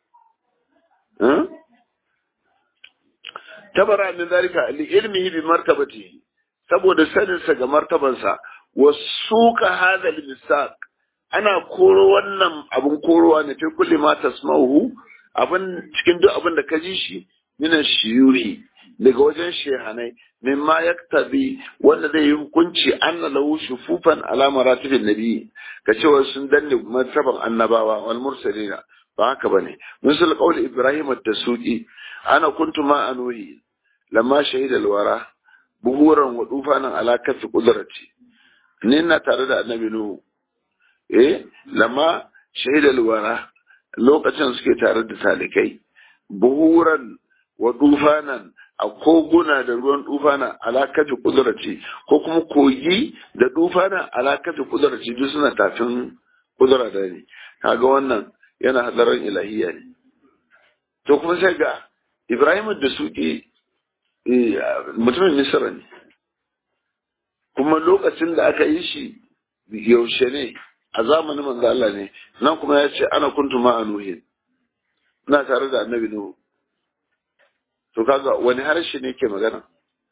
tabara min zalika li ilmihi bi martabatihi saboda saninsa ga martabansa wa suka hadha al misaq ana koro wannan abun korowa ne fi kulli ma tasma'uhu abin cikin duk abin da ka ji shi min shiyuhi daga wajen shehanai mimma yaktabi wanda zai yi hukunci anna lahu shufufan ala maratibin nabi ka cewa sun danne martaban annabawa wal mursalina ba haka bane misal qaul ibrahim at-tasuqi ana kuntu ma anuhi lamma shahida al-wara buhuran wa dufanan ala kafi qudrati ni na tare da annabi nuhu eh lamma shahida al-wara lokacin suke tare da talikai buhuran wa dufanan a koguna da ruwan dufana alakafi kudurci ko kuma kogi da dufana alakafi kudurci duk suna tafin kudura da ne kaga wannan yana hadarin ilahiya ne to kuma sai ga Ibrahim da suke mutumin Misra ne kuma lokacin da aka yi shi yaushe ne a zamanin manzo Allah ne nan kuma ya ce ana kuntu ma'a nuhin ina tare da annabi nuhu to kaga wani harshe ne ke magana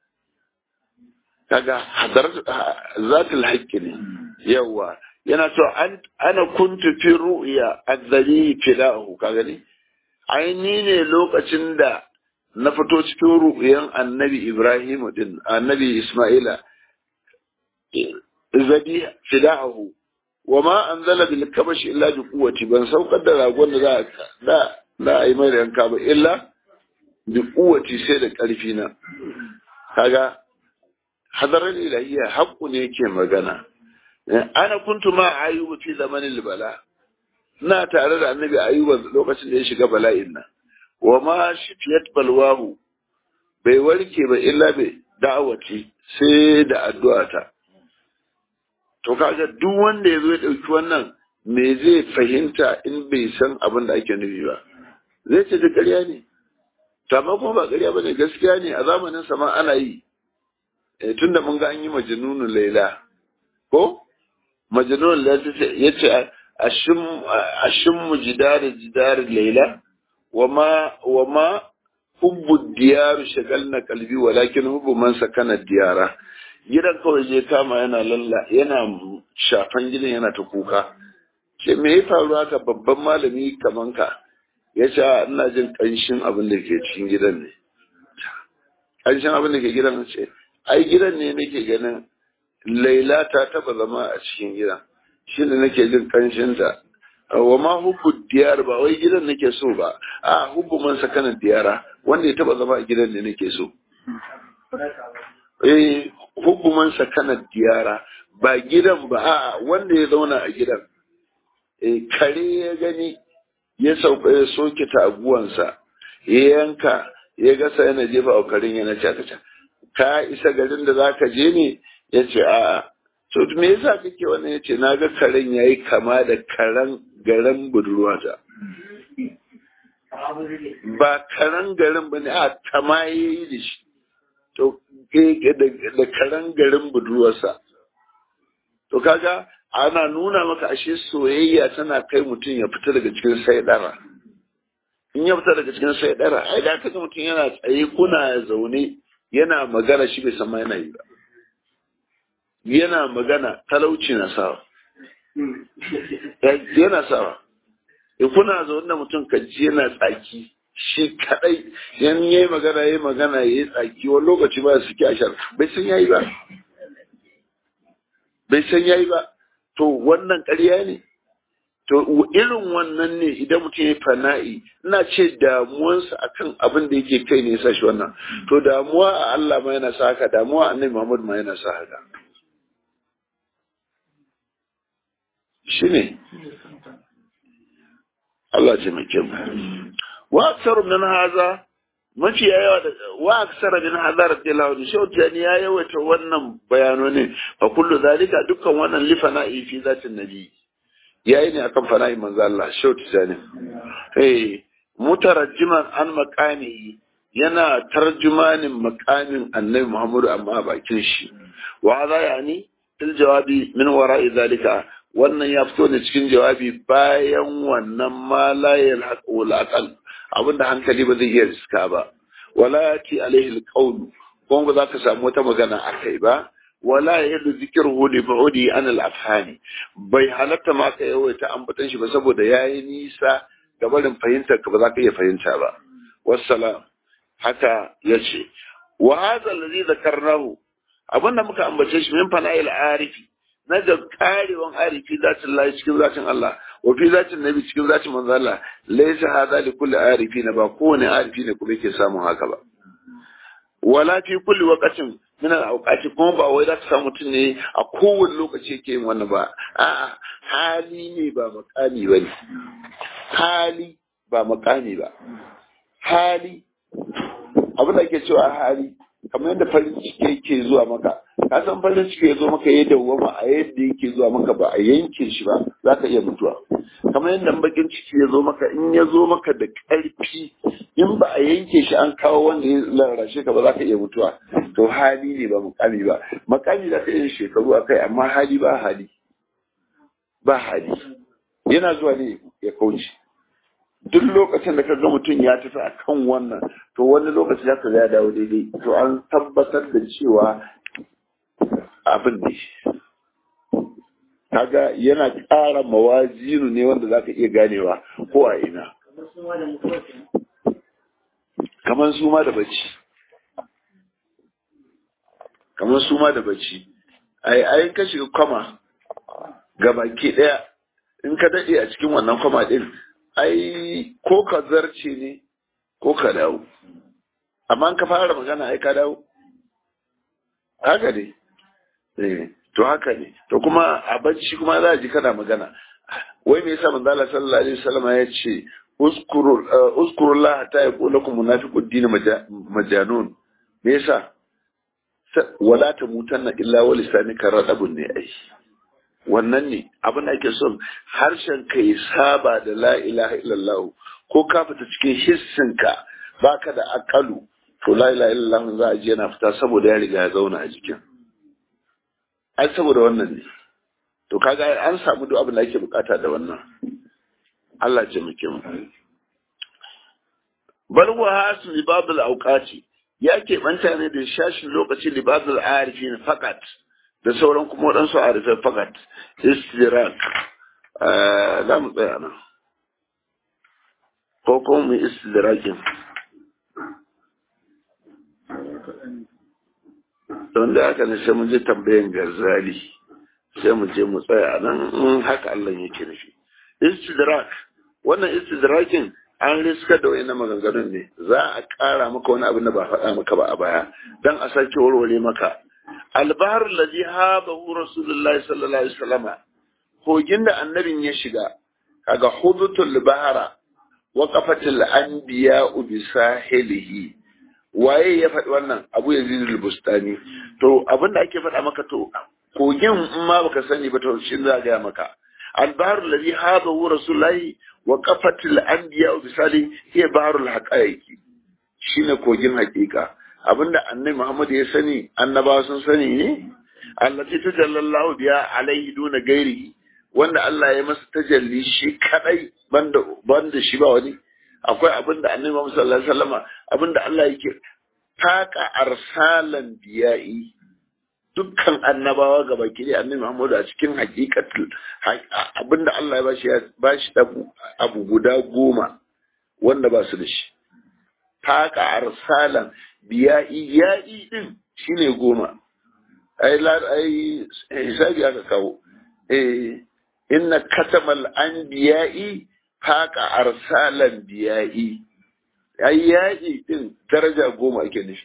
kaga hadar zatul haqqi ne yawa yana to ana kuntu fi ru'ya adzali filahu kaga ne aini ne lokacin da na fito cikin ru'yan annabi Ibrahim din annabi Isma'ila zadi filahu wama anzala bil kabash illa bi quwwati ban saukar da ragon da za da da ai mai yanka ba illa bi kuwaci sai da ƙarfi na kaga hadarar ilahiyya haƙƙu ne yake magana ana kuntu ma ayuba fi zamanin bala ina tare da annabi ayuba lokacin da ya shiga bala'in nan wa ma shifiyat balwahu bai warke ba illa bi da'awati sai da addu'ata to kaga duk wanda ya zo ya dauki wannan me zai fahimta in bai san abin da ake nufi ba zai ce da ƙarya ne amma kuma ba ƙarya ba ne gaskiya ne a zamanin sama ana yi tun da mun ga an yi majnunun laila ko majnunun laila ya ce ashin mu jidar jidar laila wa ma hubbu diyaru shagalna kalbi walakin hubbu man sakana diyara gidan kawai je kama yana lalla yana shafan gidan yana ta kuka ce me ya faru haka babban malami kaman ka ya ce ina jin ƙanshin abin da ke cikin gidan ne ƙanshin abin da ke gidan ce ai gidan ne nake ganin laila ta taba zama a cikin gidan shi ne nake jin ƙanshin ta wa ma hubbu diyar ba wai gidan nake so ba a hubbu man sakanan diyara wanda ya taba zama a gidan ne nake so eh hubbu man sakanan diyara ba gidan ba a wanda ya zauna a gidan eh kare ya gani ya sauka ya soke taguwansa ya yanka ya gasa yana jefa a karin yana cakaca ka isa garin da zaka je ne ya ce a'a to me yasa kake wannan ya ce na ga karen yayi kama da karen garin budurwata ba karen garin ba ne a kama yayi da shi to da karen garin budurwarsa to kaga ana nuna maka ashe soyayya tana kai mutum ya fita daga cikin saidara in ya fita daga cikin saidara ai da kaga mutum yana tsaye kuna zaune yana magana shi bai san ma yana yi ba yana magana talauci na sawa yana sawa in kuna zaune da mutum ka ji yana tsaki shi kadai yan yayi magana yayi magana yayi tsaki wani lokaci ba su ki ashar bai san yayi ba bai san yayi ba to wannan ƙarya ne to irin wannan ne idan mutum ya fana'i ina ce damuwansa akan abin da yake kai ne yasa shi wannan to damuwa a Allah ma yana sa haka damuwa a Annabi Muhammad ma yana sa haka shine Allah ce mai kyau wa aksar min haza mafi yawa da wa aksara min hadar radiyallahu anhu shautan ya yawaita wannan bayanonin fa kullu zalika dukkan wannan li fana'i fi zatin nabi yayi ne akan fana'i manzo Allah shautan eh mutarajjiman an maqami yana tarjumanin maqamin annabi Muhammadu amma bakin shi wa hadha yani fil jawabi min wara'i zalika wannan ya fito ne cikin jawabi bayan wannan ma la yalhaq wal aqal abinda hankali ba zai iya riska ba wala yati alaihi alqawl ko ba za ka samu wata magana akai ba wala yadu zikruhu li bu'di an al-afhani bai halatta ma ka yawaita ambatan shi ba saboda yayi nisa ga barin fahimtar ka ba za ka iya fahimta ba wassalam haka yace wa hadha alladhi dhakarnahu abinda muka ambace shi min fana'il arifi na da karewan arifi zatin Allah cikin zatin Allah wa fi zatin nabi cikin zatin manzo Allah laysa hadha li kulli arifi na ba kowane arifi ne kuma yake samun haka ba wala fi kulli waqtin min al-awqati kuma ba wai za ka samu mutum ne a kowane lokaci yake yin wannan ba a'a hali ne ba makami bane hali ba makami ba hali abin da ake cewa hali kamar yadda farin ciki yake zuwa maka ka san farin ciki ya zo maka ya dawwama a yadda yake zuwa maka ba a yanke shi ba za ka iya mutuwa kamar yadda bakin ciki ya zo maka in ya zo maka da ƙarfi in ba a yanke shi an kawo wanda ya larashe ka ba za ka iya mutuwa to hali ne ba makami ba makami za ka iya shekaru a kai amma hali ba hali ba hali yana zuwa ne ya kauce duk lokacin da ka ga mutum ya tafi a kan wannan to wani lokaci za ka ya dawo daidai to an tabbatar da cewa abin ne kaga yana ƙara mawazinu ne wanda za ka iya ganewa ko a ina kamar suma da bacci kamar suma da bacci ai ai ka shiga kwama ga baki ɗaya in ka daɗe a cikin wannan kwama ɗin ai ko ka zarce ne ko ka dawo amma ka fara magana ai ka dawo haka ne to haka ne to kuma a bacci kuma za a ji kana magana wai me yasa manzo Allah sallallahu alaihi wasallam ya ce uskuru uskurullah ta yaqulu lakum munafiqud din majanun me yasa wala tamutanna illa wa lisanika radabun ne ai wannan ne abin da ake son harshen ka ya saba da la ilaha illallah ko ka fita cikin hissinka baka da akalu to la ilaha illallah za a ji yana fita saboda ya riga ya zauna a jikin ai saboda wannan ne to kaga an samu duk abin da ake bukata da wannan Allah ya muke mu bal wa hasu libabul awqati ya ke banta ne da shashin lokaci libabul arifin fakat da sauran kuma waɗansu arifai fakat istirak za mu tsaya nan ko kuma mu istirakin don da haka ne sai mun je tambayin garzali sai mu je mu tsaya nan in haka Allah yake nufi istidrak wannan istidrakin an riska da wani maganganun ne za a ƙara maka wani abin da ba faɗa maka ba a baya don a sake warware maka albahar lazi habahu rasulullahi sallallahu alaihi wasallam kogin da annabin ya shiga kaga hudutul bahara wa qafatul anbiya bi sahilihi waye ya faɗi wannan abu yazid al-bustani to abinda ake faɗa maka to kogin in ma baka sani ba to shin za ga maka albahar lazi habahu rasulullahi wa qafatul anbiya bi sahilihi hiya baharul haqaiqi shine kogin hakika abinda annabi Muhammad ya sani annabawa sun sani ne allati tajallallahu biya alaihi duna gairihi wanda Allah ya masa tajalli shi kadai banda banda shi ba wani akwai abinda annabi Muhammad sallallahu alaihi wasallama abinda Allah yake taka arsalan biya'i dukkan annabawa gaba ki annabi Muhammad a cikin hakikatul abinda Allah ya bashi ya bashi abu guda goma wanda ba su da shi taka arsalan biya'i ya'i din shine goma ai la ai hisabi aka kawo eh inna katamal anbiya'i taka arsalan biya'i ai ya'i din daraja goma ake nufi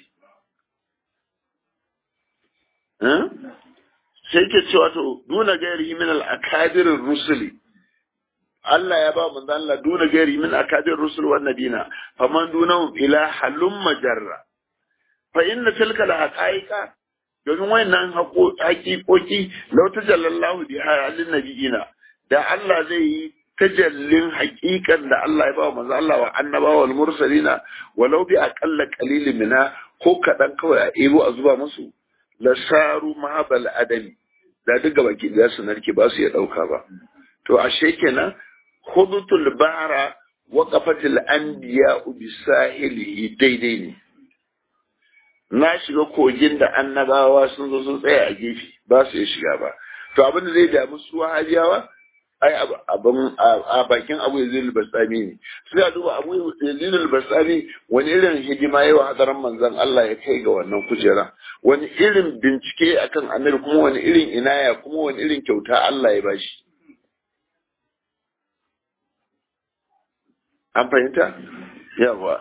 eh sai ke cewa to duna gairi min al akabir rusuli Allah ya ba manzo Allah duna gairi min akadir rusul wan nabina faman dunahum ila halum majarra fa inna tilka al haqaiqa domin wayannan haƙoƙi lau tajallallahu bi halin nabiyina da Allah zai yi tajallin haƙiƙan da Allah ya ba manzo Allah wa annabawa wal mursalina walau bi aqalla qalilin mina ko kadan kawai a ebo a zuba musu la saru mahabal adami da duka baki da su narke ba su ya dauka ba to ashe kenan khudutul bahra waqafatil anbiya bi sahilihi daidai ne na shiga kogin da annabawa sun zo sun tsaya a gefe ba su yi shiga ba to abin da zai damu su hajiyawa ai abin a bakin abu ya zai basami ne sai a duba abu ya zai basami wani irin hidima yawa hadaran manzon Allah ya kai ga wannan kujera wani irin bincike akan annabi kuma wani irin inaya kuma wani irin kyauta Allah ya bashi an fahimta yawa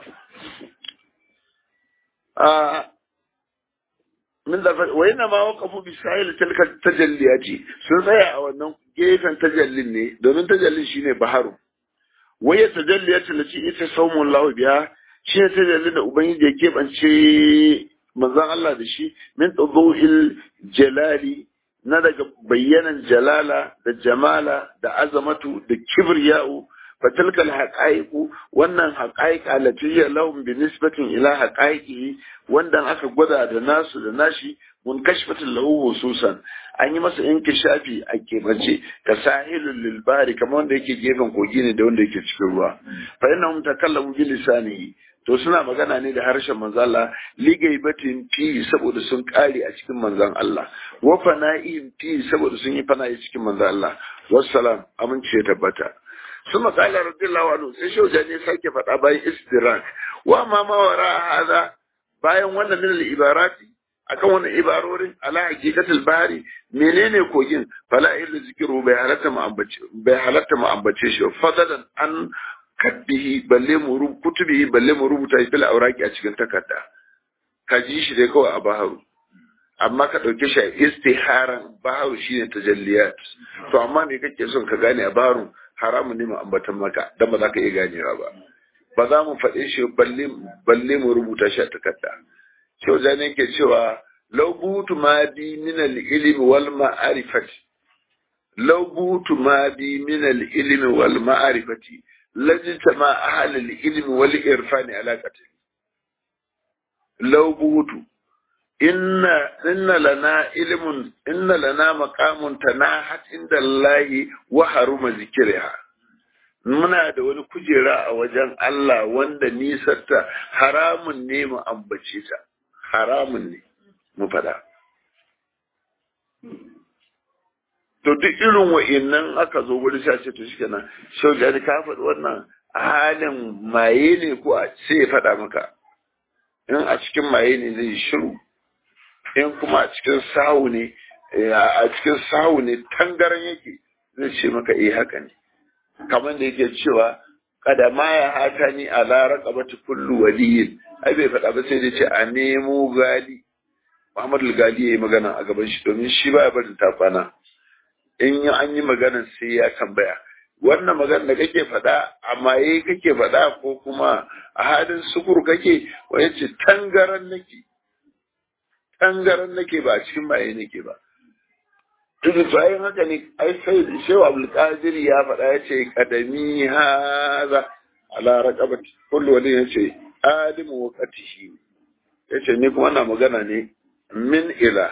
a min da wa yana ma waqafu bi sahil tilka tajalliyati sun tsaya a wannan gefen tajallin ne domin tajallin shine baharu waya tajalliyati lati ita saumun lahu biha shi ne tajallin da ubangiji ya kebance manzon Allah da shi min tuduhil jalali na daga bayyanan jalala da jamala da azamatu da kibriya'u فتلك الحقائق wannan haƙa'iƙa latiyya lahum bi nisbatin ila haqa'iqi wanda aka gwada da nasu da nashi mun kashfatul lahu hususan an yi masa inkishafi a kebace ka sahilul lil bahri kamar wanda yake gefen kogi ne da wanda yake cikin ruwa fa innahum takallamu bi lisanihi to suna magana ne da harshen manzon Allah ligaibatin fi saboda sun kare a cikin manzon Allah wa fana'in fi saboda sun yi fana'i cikin manzon Allah wassalam amince tabbata ثم قال رضي الله عنه sai shaujani sake faɗa bayan istirak wa ma ma wara hada bayan wannan min al-ibarati akan wannan ibarorin ala haqiqatul bari menene kogin fala illu zikru bai halatta mu ambace bai halatta mu ambace shi fadalan an kaddihi balle mu rubuta kutubihi balle mu rubuta shi fil awraqi a cikin takarda ka ji shi dai kawai a baharu amma ka dauke shi istiharan baharu shine tajalliyat to amma me kake son ka gane a baharu haramun ne mu ambatan maka dan ba za ka iya ganewa ba ba za mu faɗe shi balle balle mu rubuta shi a takarda cewa zane ke cewa law butu ma bi min al ilmi wal ma'rifati law butu ma bi min al ilmi wal ma'rifati lajita ma ahli al ilmi wal irfani alaqati law butu inna inna lana ilmun inna lana maqamun tanahat inda Allah wa haruma zikriha muna da wani kujera a wajen Allah wanda nisarta haramun ne mu ambace ta haramun ne mu fada to duk irin wa'annan aka zo gurin sai ce to shikenan shau da ka faɗi wannan halin maye ne ko a sai ya faɗa maka in a cikin maye ne zai shiru in kuma a cikin sahu ne a cikin sahu ne tangaran yake zai ce maka eh haka ne kamar da yake cewa kada ma ya hata ni ala raqabati kullu waliyin ai bai faɗa ba sai dai ce a nemo gali Muhammadu Gali yayi magana a gaban shi domin shi baya barin tafana in an yi magana sai ya tambaya wannan magana da kake faɗa amma yayi kake faɗa ko kuma a halin sukur kake wai ce tangaran nake tangaran nake ba cikin baye nake ba duk bayan haka ne ai sai Shehu Abdul Qadir ya faɗa ya ce kadami haza ala raqabati kullu wali ya ce alimu waqtihi ya ce ni kuma na magana ne min ila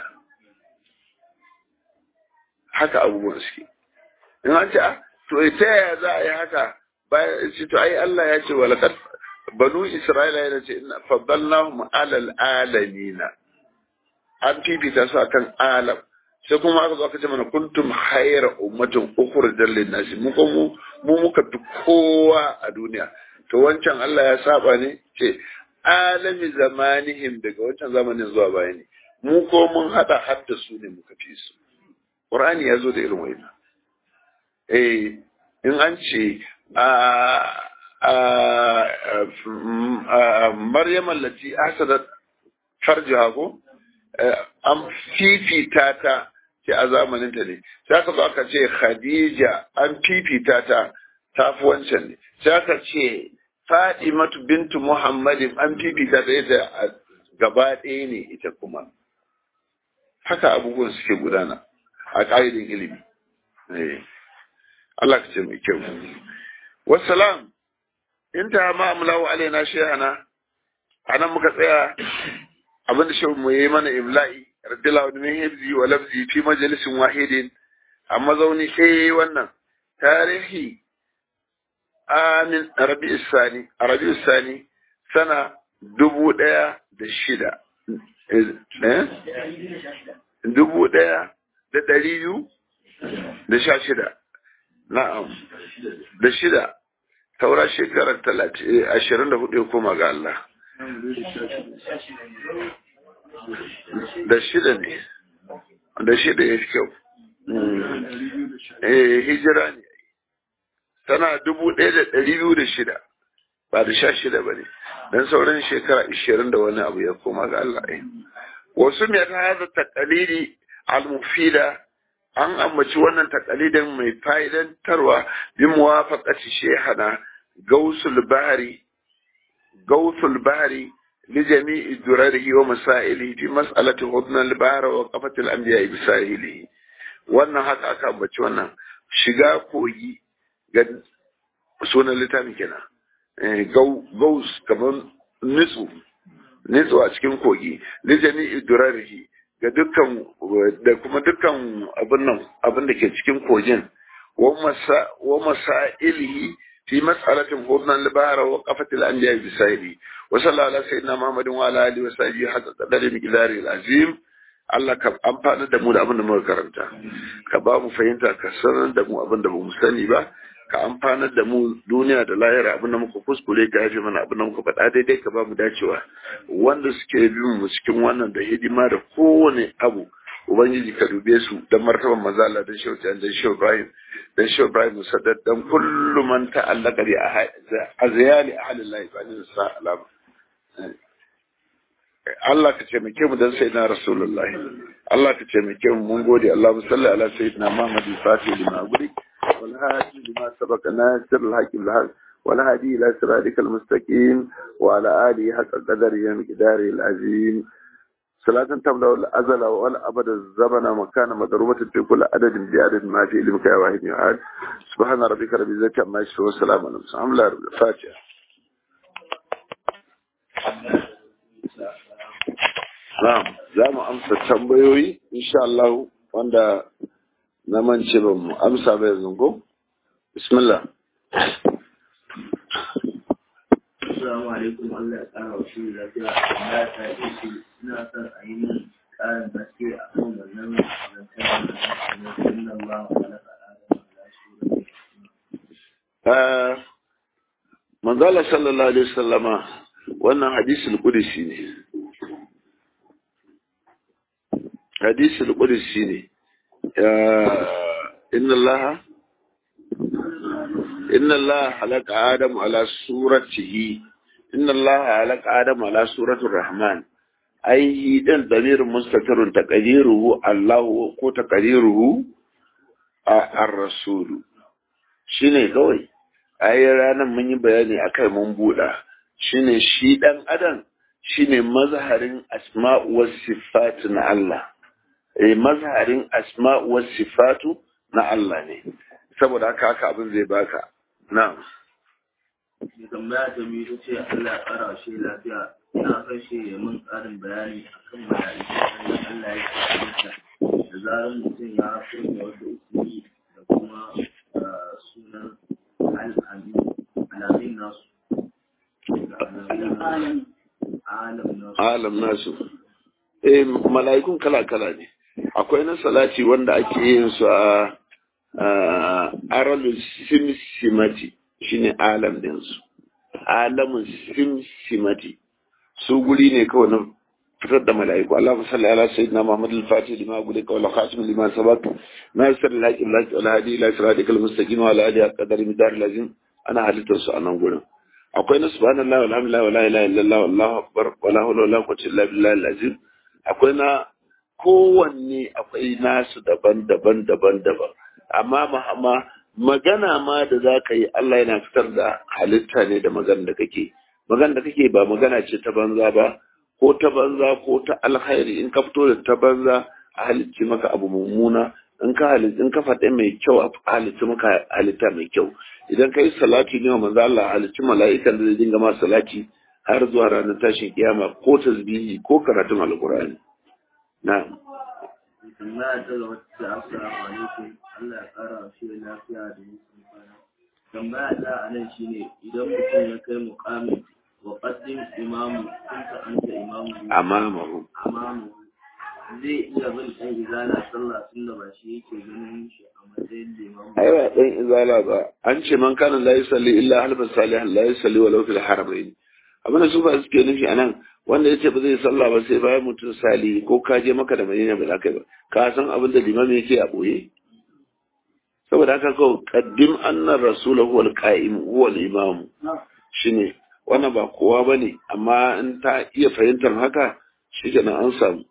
haka abubuwan suke in an ce to ita ya za a yi haka bayan ce to ai Allah ya ce walaqad banu Isra'ila ya ce inna faddalnahum alal alamina an fifita su akan alam sai kuma aka zo aka ce mana kuntum khayra ummatin ukhrijat lin-nas mu kuma mu muka fi kowa a duniya to wancan Allah ya saba ne ce alami zamanihim daga wancan zamanin zuwa baya ne mu ko mun hada hadda su ne muka fi su Qur'ani ya zo da irin wannan eh in an ce a a Maryam allati asadat farjaha ko an fifita ta ce a zamaninta ne sai aka zo aka ce Khadija an fifita ta tafi wancan ne sai aka ce Fadimatu bintu Muhammadin an fifita da ita gaba ɗaya ne ita kuma haka abubuwan suke gudana a ƙa'idin ilimi Allah ka ce mai kyau wassalam in ta ma amlawu alaina shay'ana anan muka tsaya abinda shi mu yi mana imla'i radiyallahu anhu min hibzi wa lafzi fi majalisin wahidin amma zauni sai wannan tarihi amin rabi'u sani rabi'u sani sana dubu ɗaya da shida eh dubu ɗaya da ɗari biyu da sha shida na'am da shida taura shekarar talatin ashirin da hudu ya koma ga Allah da shida ne da shida ya fi kyau eh hijira ne tana dubu ɗaya da ɗari biyu da shida ba da sha shida ba ne don sauran shekara ashirin da wani abu ya koma ga Allah eh wasu mai ta haza takalidi al-mufida an ambaci wannan takalidin mai fa'idantarwa bi muwafaqati shehana gausul bahri gausul bahri li jami'i durarihi wa masailihi fi mas'alati hudna al-bahr wa qafat al-anbiya bi sahilihi wannan haka aka ambaci wannan shiga kogi ga sunan littafin kenan eh gaus kaman nitsu nitsu a cikin kogi li jami'i durarihi ga dukkan da kuma dukkan abin nan abin da ke cikin kogin wa masailihi fi mas'alatin hudna al-bahra wa qafat al-anbiya bi sahili wa sallallahu ala sayyidina muhammadin wa ala alihi wa sahbihi hatta qadari miqdari al-azim Allah ka amfana da mu da abin da muka karanta ka ba mu fahimta ka sanar da mu abin da ba mu sani ba ka amfana da mu duniya da lahira abin da muka kuskure ka yafe mana abin da muka faɗa daidai ka ba mu dacewa wanda suke bin mu cikin wannan da hidima da kowane abu ubangiji ka dube su dan martaban manzo Allah dan shehu dan shehu Ibrahim dan shehu Ibrahim musaddad dan kullu man ta'allaka bi azyali ahli Allah fa ni sa alama Allah ka taimake mu dan sayyidina rasulullahi Allah ka taimake mu mun gode Allahumma salli ala sayyidina Muhammad al-Fatih lima guri wal hadi lima sabaqa nasir al-hakim al-haq wal hadi ila siratikal mustaqim wa ala alihi haqqa qadari wa miqdari al-azim salatan tabla wal azala wal abada zabana makana madrubatan fi kulli adadin bi adadin ma fi ilmika ya wahid ya ahad subhana rabbika rabbil izzati amma yasifun wa salamun ala al-mursalin alhamdulillahi fatiha Na'am, za mu amsa tambayoyi insha Allah wanda na mance ba mu amsa ba yanzu ko? Bismillah. Assalamu alaikum, Allah ya tsara wa shi lafiya. Allah ta yi shi ina son a yi min ƙarin gaske a kan wannan zancen da sunan Allah wa alaka Adam. Manzala sallallahu alaihi wasallama wannan hadisul qudsi ne. hadisul qudsi ne inna allaha inna allaha halaka adam ala suratihi inna allaha halaka adam ala suratul rahman ai dan damirun mustatirun taqdiruhu allah ko taqdiruhu ar-rasul shine kawai ai ranan mun yi bayani akai mun buda shine shi dan adam shine mazharin asma'u was sifat na Allah eh mazharin asma'u was sifatu na Allah ne saboda haka haka abin zai baka na'am ne tambaya ta mi ce Allah ya fara shi lafiya ina son shi ya mun karin bayani akan malaiku Allah ya tsara da zaran mutum ya furta wata usuli da kuma sunan al-amin alamin nasu alam nasu eh mala'ikun kala-kala ne akwai na salati wanda ake yin su a aralul simsimati shine alam din su alamun simsimati su guri ne kawai na fitar da mala'iku Allahumma salli ala sayyidina Muhammad al-Fatih lima guri kawai khatim lima sabaq nasir al-haqi wal hadi ila siratikal mustaqim wa ala alihi qadari midar lazim ana halittar su a nan gurin akwai na subhanallahi walhamdulillahi wala ilaha illallah wallahu akbar wala hawla wala quwwata illa billahi al-azim akwai na kowanne akwai nasu daban-daban daban-daban amma amma magana ma da za ka yi Allah yana fitar da halitta ne da magana da kake magana da kake ba magana ce ta banza ba ko ta banza ko ta alkhairi in ka fito da ta banza a halicci maka abu mummuna in ka halitta in ka faɗi mai kyau a halitta maka halitta mai kyau idan ka yi salati ne wa manzo Allah halicci mala'ikan da zai dinga ma salati har zuwa ranar tashin kiyama ko tasbihi ko karatun alqur'ani na'am tambaya ta gaba ta assalamu alaikum Allah ya kara shi lafiya da mutum kwana tambaya ta anan shine idan mutum ya kai muqamin wa qaddim imamu kunta anta imamu amamahu amamu zai iya bin ɗan izala sallah tunda ba shi yake ganin shi a matsayin limamu ai ba ɗan izala ba an ce man kana la yusalli illa halban salihan la yusalli walau fil haramain abin da su ba suke nufi anan wanda ya ce ba zai sallah ba sai bayan mutum sali ko ka je maka da madina ba za ka yi ba ka san abin da limami yake a boye saboda haka kawai kaddim annar rasulahu wal qa'im huwa al imam shine wannan ba kowa bane amma in ta iya fahimtar haka shi kenan an samu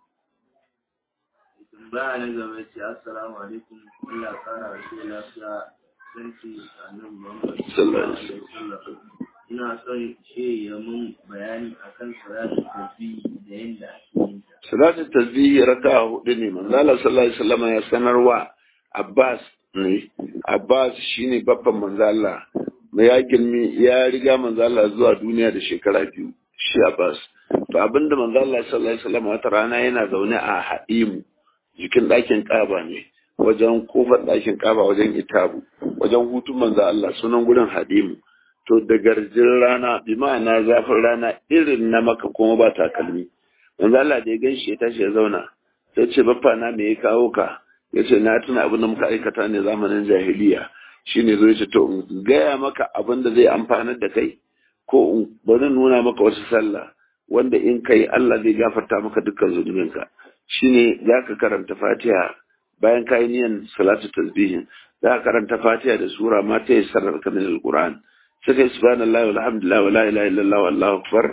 ba na gaba ce assalamu alaikum Allah kara shi lafiya sanki annabi Muhammad sallallahu alaihi wasallam ina son shi ya mun bayani akan salatul tasbih da yanda ake yin ta. Salatul tasbih raka'a hudu ne manzo Allah sallallahu alaihi wasallam ya sanarwa Abbas ne Abbas shine babban manzo Allah mai ya girmi ya riga manzo Allah zuwa duniya da shekara biyu shi Abbas to abinda manzo Allah sallallahu alaihi wasallam wata rana yana zaune a Hadimu jikin ɗakin Kaaba ne wajen kofar ɗakin Kaaba wajen Itabu wajen hutun manzo Allah sunan gurin Hadimu to da garjin rana bi ma'ana zafin rana irin na maka kuma ba takalmi manzo Allah da ya ganshi ya tashi ya zauna sai ce baffa na me ya kawo ka yace na tuna abin da muka aikata ne zamanin jahiliya shine zo yace to in gaya maka abin da zai amfanar da kai ko bari nuna maka wasu sallah wanda in kai Allah zai gafarta maka dukkan zunubinka shine zaka karanta Fatiha bayan kai niyan salatu tasbihin zaka karanta Fatiha da sura ma ta yassara ka min alquran sai kai subhanallahi walhamdulillah wala ilaha illallah wallahu akbar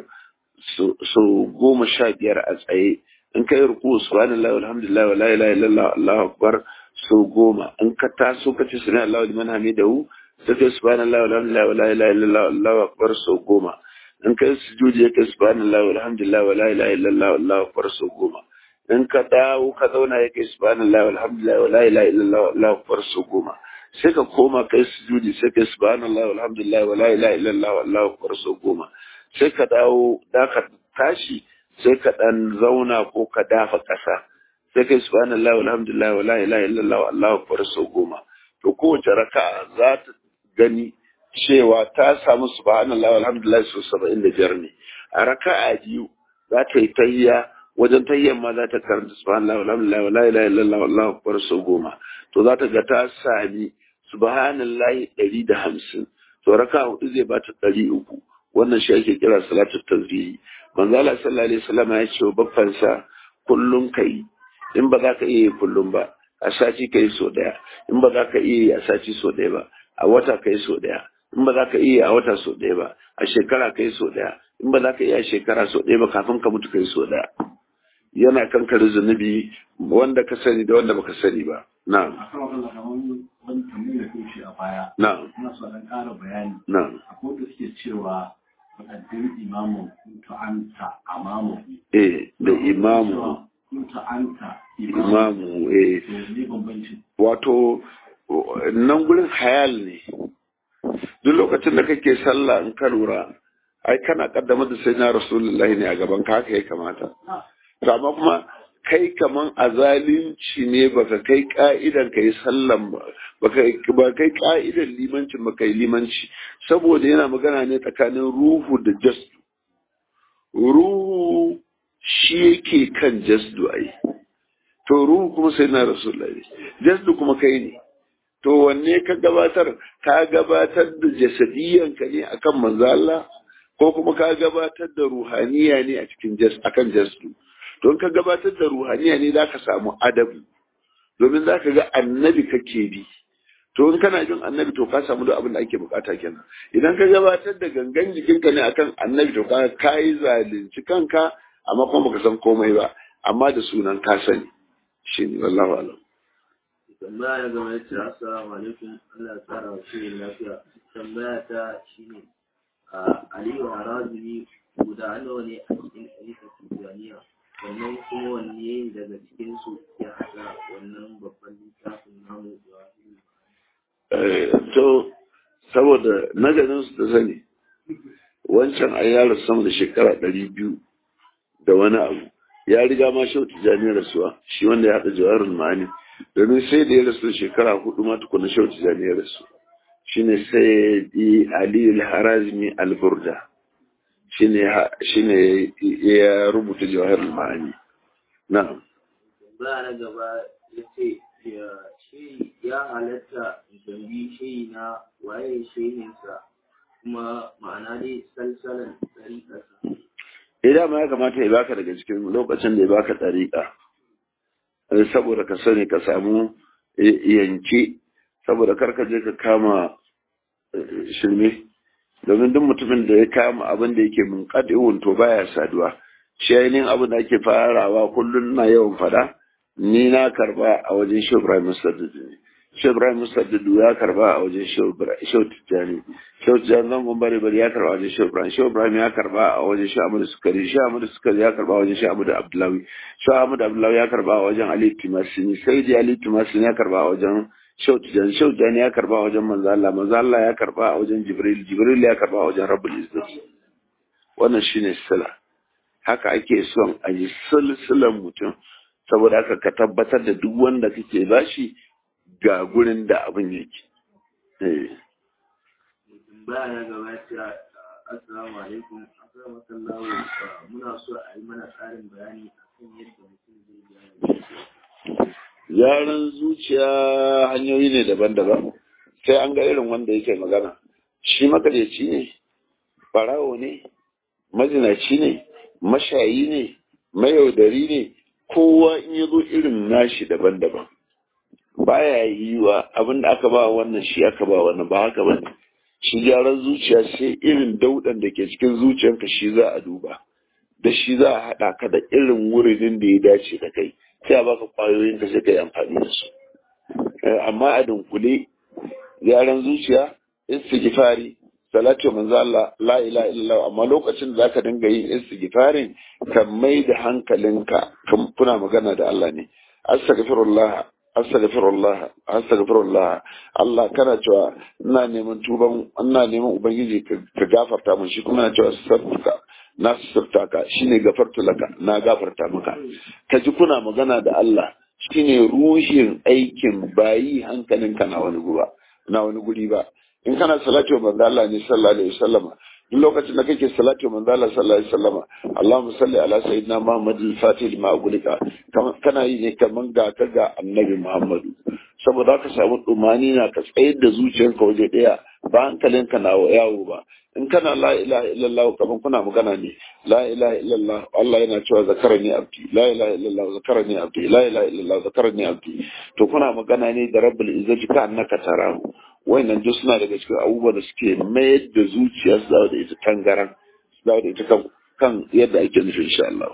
so goma sha biyar a tsaye in kai ruku subhanallahi walhamdulillah wala ilaha illallah wallahu akbar so goma in ka taso ka ce sunan Allah liman hamidahu sai kai subhanallahi walhamdulillah wala ilaha illallah wallahu akbar so goma in kai sujudi kai subhanallahi walhamdulillah wala ilaha illallah wallahu akbar so goma in ka dawo ka zauna kai subhanallahi walhamdulillah wala ilaha illallah wallahu akbar so goma sai ka koma kai sujudi sai kai subhanallahi walhamdulillah wala ilaha illallah wallahu akbar so goma sai ka dawo da ka tashi sai ka dan zauna ko ka dafa kasa sai kai subhanallahi walhamdulillah wala ilaha illallah wallahu akbar so goma to kowace raka'a za ta gani cewa ta samu subhanallahi walhamdulillah so saba'in da biyar ne a raka'a biyu za ta yi tayya wajen tayyan ma za ta karanta subhanallahi walhamdulillah wala ilaha illallah wallahu akbar so goma to za ta ga ta sami subhanallahi ɗari da hamsin to raka'a hudu zai bata ɗari uku wannan shi ake kira salatul tasbih manzo Allah sallallahu alaihi wasallam ya ce babban sa kullun kai in ba za ka iya kullun ba a sati kai so daya in ba za ka iya a sati so daya ba a wata kai so daya in ba za ka iya a wata so daya ba a shekara kai so daya in ba za ka iya a shekara so daya ba kafin ka mutu kai so daya yana kankare zunubi wanda ka sani da wanda baka sani ba na'am na'am ina so dan ƙara bayani na'am akwai da suke cewa muqaddim imamu kuntu anta amamu eh da imamu kuntu anta imamu eh ne bambanci wato nan gurin hayal ne duk lokacin da kake sallah in ka lura ai kana kaddamar da sayyidina rasulullahi ne a gaban ka haka ya kamata to amma kuma kai kaman a zalunci ne baka kai ka'idan kai sallan ba baka ba kai ka'idan limancin baka yi limanci saboda yana magana ne tsakanin ruhu da jasdu ruhu shi yake kan jasdu ai to ruhu kuma sai na rasulullahi jasdu kuma kai ne to wanne ka gabatar ka gabatar da jasadiyan ka ne akan manzo Allah ko kuma ka gabatar da ruhaniya ne a cikin jas akan jasdu don ka gabatar da ruhaniya ne za ka samu adabu domin za ka ga annabi kake bi to in kana jin annabi to ka samu duk abin da ake bukata kenan idan ka gabatar da gangan jikinka ne akan annabi to ka kai zalunci kanka amma kuma baka san komai ba amma da sunan ka sani shine wallahi alam tambaya na gaba ya ce assalamu alaikum, Allah ya tsara wa shi lafiya. Tambaya ta shine a Aliyu Harazumi guda nawa ne a cikin ɗarikar Tijjaniya, sannan kuma wanne daga cikin su ya haɗa wannan babban littafin namu da to saboda nagarin su da sani wancan a yara sama da shekara ɗari biyu da wani abu ya riga ma shau Tijjani rasuwa, shi wanda ya haɗa jawarin ma'ani, domin sai da ya rasu shekara hudu ma tukuna shau Tijjani ya rasu. Shine sai di Ali al-Harazmi al-Burda shine shine ya rubuta jawarin ma'ani. Na'am. Ba na gaba ya ce shi ya halatta zambi shi na waye shehinsa kuma ma'ana dai salsalan ɗariƙarsa. Idan ma ya kamata ya baka daga cikin lokacin da ya baka ɗariƙa, saboda ka sani ka samu yanke, saboda karka je ka kama shirme, domin duk mutumin da ya kama abin da yake mun ƙaɗiwun to baya saduwa. Shi ainihin abin da ake farawa kullum na yawan fada, ni na karba a wajen Shehu Ibrahim Musaddadu ne. Shehu Ibrahim Musaddadu ya karba a wajen Shehu Tijjani. Shehu Tijjani zan gumbare bari ya karba a wajen Shehu Ibrahim. Shehu Ibrahim ya karba a wajen Shehu Ahmadu Sukari. Shehu Ahmadu Sukari ya karba a wajen Shehu Ahmadu Abdullahi. Shehu Ahmadu Abdullahi ya karba a wajen Ali Timasini. Sai dai Ali Timasini ya karba a wajen Shehu Tijjani. Shehu Tijjani ya karba a wajen Manzo Allah. Manzo Allah ya karba a wajen Jibril. Jibril ya karba a wajen Rabbul Izzati. Wannan shine sila. Haka ake son a yi silsilan mutum, saboda haka ka tabbatar da duk wanda kake bashi ga gurin da abin yake. Ba na gaba ta assalamu alaikum, assalamu alaikum, muna so a yi mana tsarin bayani akan yadda mutum zai gyara. Gyaran zuciya hanyoyi ne daban-daban, sai an ga irin wanda yake magana. Shi makareci ne, barawo ne, mazinaci ne, mashayi ne, mayaudari ne, kowa in ya zo irin nashi daban-daban. Baya yi wa abin da aka ba wannan shi aka ba wannan, ba haka ba ne. Shi gyaran zuciya sai irin daudan da ke cikin zuciyarka shi za a duba, da shi za a haɗa ka da irin wurin da ya dace da kai, sai a baka kwayoyin ka sai ka yi amfani da su. Amma a dunkule gyaran zuciya, istighfari, salatu manzo Allah, la ilaha illallah, amma lokacin da zaka dinga yin istighfarin ka mai da hankalinka kan kuna magana da Allah ne. Astaghfirullah, astaghfirullah, astaghfirullah. Allah kana cewa ina neman tuban, ina neman ubangiji ka gafarta mun, shi kuma yana cewa sabbuka na sirta ka, shine gafartu laka, na gafarta maka. Kaji kuna magana da Allah, shine ruhin aikin, bayi hankalinka na wani guba, na wani guri ba. In kana salati wa manzo Allah ne sallallahu alaihi wasallam, duk lokacin da kake salati wa manzo Allah sallallahu alaihi wasallam, Allahumma salli ala sayyidina Muhammad al-Fatih lima ugulika, kana yi ne kaman ga ka ga Annabi Muhammadu, saboda ka samu dumani na ka tsayar da zuciyarka waje daya, ba hankalinka na yawo ba. In kana la ilaha illallah kaman kuna magana ne, la ilaha illallah, Allah yana cewa zakarani abdi, la ilaha illallah zakarani abdi, la ilaha illallah zakarani abdi, to kuna magana ne da Rabbul Izzati ka annaka tarahu. Wannan duk suna daga cikin abubuwan da suke mayar da zuciya su dawo da ita tangaran, su dawo da ita kan yadda ake nufi insha Allah.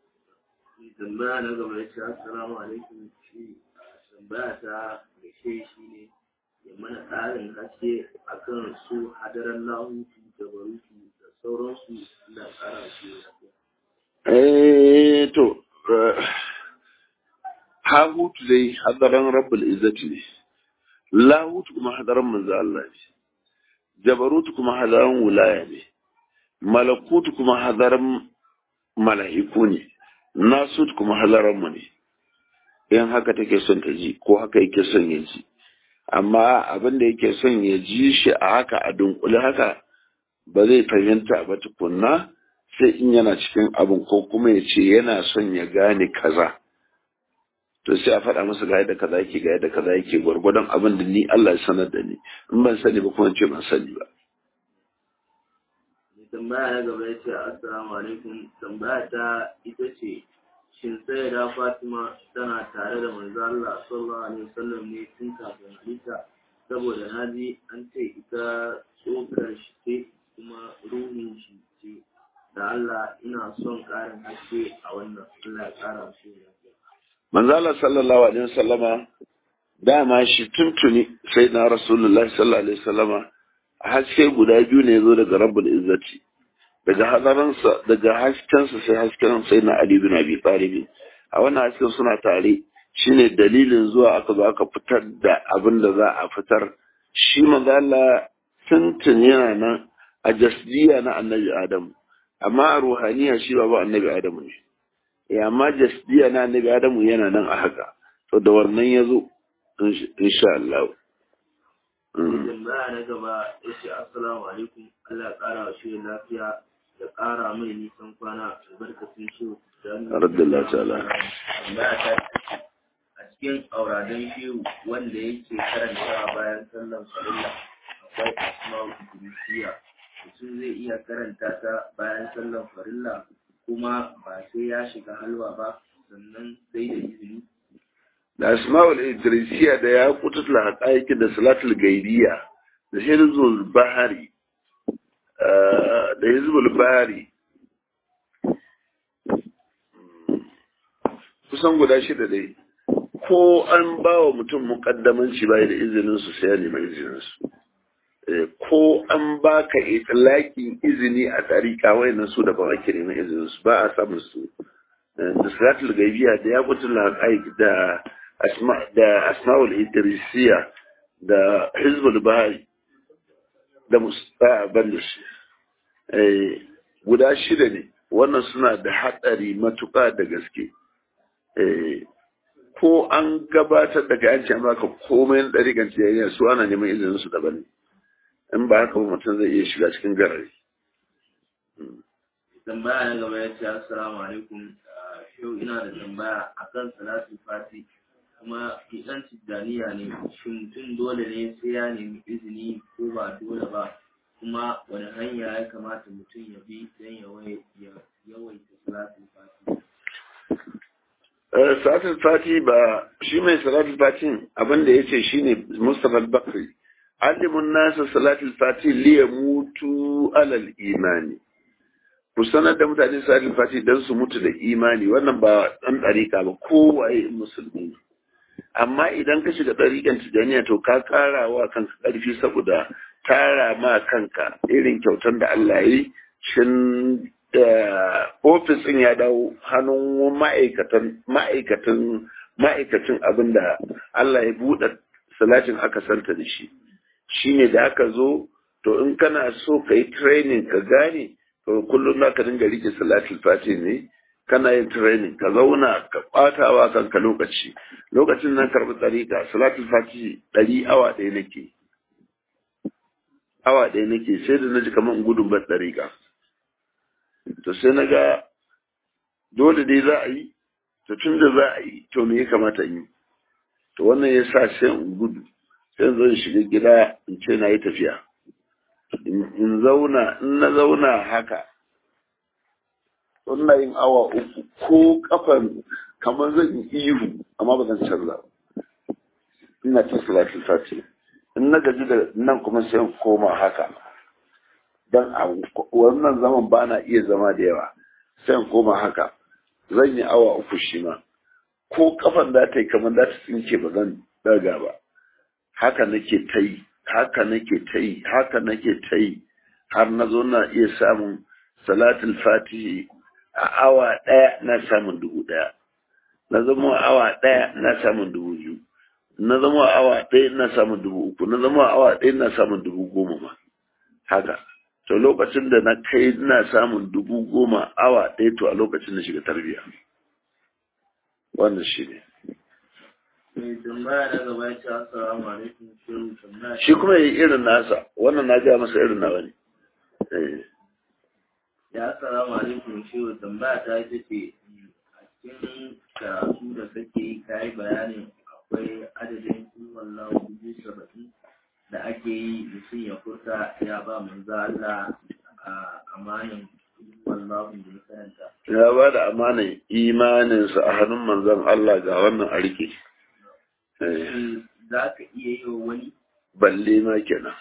Tambaya na gaba ya ce assalamu alaikum, shi tambaya ta da shi ne ya mana tsarin haske akan su hadaran lahutu da barutu da sauransu da tsara su lafiya. Eh to hahutu dai hadaran Rabbul Izzati ne. Lahutu kuma hadaran manzo Allah ne, jabarutu kuma hadaran wilaya ne, malakutu kuma hadaran mala'iku ne, nasut kuma hadaran mu ne. In haka take son ta ji ko haka yake son ya ji, amma abin da yake son ya ji shi a haka a dunkule haka ba zai fahimta ba tukunna, sai in yana cikin abin ko kuma ya ce yana son ya gane kaza. To sai a faɗa masa ga yadda kaza yake, ga yadda kaza yake, gwargwadon abin da ni Allah ya sanar da ni, in ban sani ba kuma ce ban sani ba. Tambaya ya gaba ya ce assalamu alaikum, tambaya ta ita ce shin sai da Fatima tana tare da manzo Allah sallallahu alaihi wasallam ne tun kafin halitta, saboda na ji an ce ita tsokar shi ce kuma ruhin shi ce, da Allah ina son ƙarin haske a wannan, Allah ya ƙara shi lafiya. Manzo Allah sallallahu alaihi wasallama dama shi tuntuni sai na rasulullahi sallallahu alaihi wasallama haske guda biyu ne zo daga rabbul izzati daga hadaransa daga haskensa sai hasken sai na ali bin abi talib a wannan hasken suna tare shine dalilin zuwa aka zo aka fitar da abin da za a fitar shi manzo Allah tuntuni yana nan a jasdiya na annabi Adamu amma a ruhaniya shi ba annabi Adamu ne ya amma jasdiya na annabi Adamu yana nan a haka to da wannan yazo insha Allah tambaya na gaba yace assalamu alaikum Allah ya kara wa shi lafiya da kara mai nisan kwana albarkatun shi radiyallahu ta'ala tambaya ta a cikin auradan shehu wanda yake karanta bayan sallan farilla akwai asma'ul qudusiyya mutum zai iya karanta ta bayan sallan farilla kuma ba sai ya shiga halwa ba sannan sai da izini da asma'ul idrisiya da ya kututul haqaiqi da salatul gaibiya da hirzul bahari da hizbul bahari kusan guda shida dai ko an ba wa mutum muƙaddamanci bai da izinin su sai ya nemi izinin su ko an baka itlaqin izini a tariqa wayannan su da ba ake neman izinin su ba a samun su da salatul gaibiya da ya kututul haqaiqi da asma da asma'ul idrisiya da hizbul bahari da mustaqbal shi eh guda shida ne wannan suna da hatsari matuƙa da gaske eh ko an gabatar da kayan can baka komai na ɗariƙan tiyayya su ana neman izinin su daban in ba haka mutum zai iya shiga cikin garari. Tambaya na gaba ya ce assalamu alaikum yau ina da tambaya akan salatul fati kuma idan tijjaniya ne shin mutum dole ne sai ya nemi izini ko ba dole ba kuma wani hanya ya kamata mutum ya bi don ya yawaita salatul fati. Salatul fati ba shi mai salatul fatin abin da ya ce shi ne Mustapha al-Bakri alimun nasa salatul fati liya mutu alal imani ku sanar da mutane salatul fati don su mutu da imani wannan ba ɗan ɗarika ba kowaye musulmi ne amma idan ka shiga ɗariƙan tijaniya to ka ƙara wa kanka ƙarfi saboda tara ma kanka irin kyautar da Allah ya yi shin ofis ɗin ya dawo hannun ma'aikatan ma'aikatan ma'aikacin abin da Allah ya buɗe salatin aka santa da shi shine da aka zo to in kana so ka yi training ka gane to kullum za ka dinga rike salatul fati ne kana yin training ka zauna ka ɓatawa kanka lokaci lokacin nan karɓi tsarika salatul fati ɗari awa ɗaya nake awa ɗaya nake sai da na ji kamar gudun ban tsarika to sai na ga dole dai za a yi to tun da za a yi to me ya kamata in yi to wannan ya sa sai in gudu sai in zo in shiga gida in ce na yi tafiya in zauna in na zauna haka ina yin awa uku ko kafan kamar zan yi ihu amma ba zan canza ina ta salatul fati in na gaji da nan kuma sai in koma haka dan a wannan zaman ba na iya zama da yawa sai in koma haka zan yi awa uku shi ma ko kafan da ta yi kamar da ta tsinke ba zan daga ba haka nake ta yi haka nake ta yi haka nake ta yi har na zo na iya samun salatul fatihi a awa ɗaya na samun dubu ɗaya na zama awa ɗaya na samun dubu biyu na zama awa ɗaya na samun dubu uku na zama awa ɗaya na samun dubu goma ma haka to lokacin da na kai na samun dubu goma awa ɗaya to a lokacin na shiga tarbiyya wannan shi ne shi kuma yi irin nasa wannan na gaya masa irin nawa ne ya assalamu alaikum shehu tambaya ta ita ce a cikin karatu da kake yi ka yi bayanin akwai adadin wallahu dubu saba'in da ake yi mutum ya furta ya ba manzo Allah a amanin wallahu da ya karanta ya ba da amanin imaninsa a hannun manzon Allah ga wannan a rike za ka iya yi wa wani balle ma kenan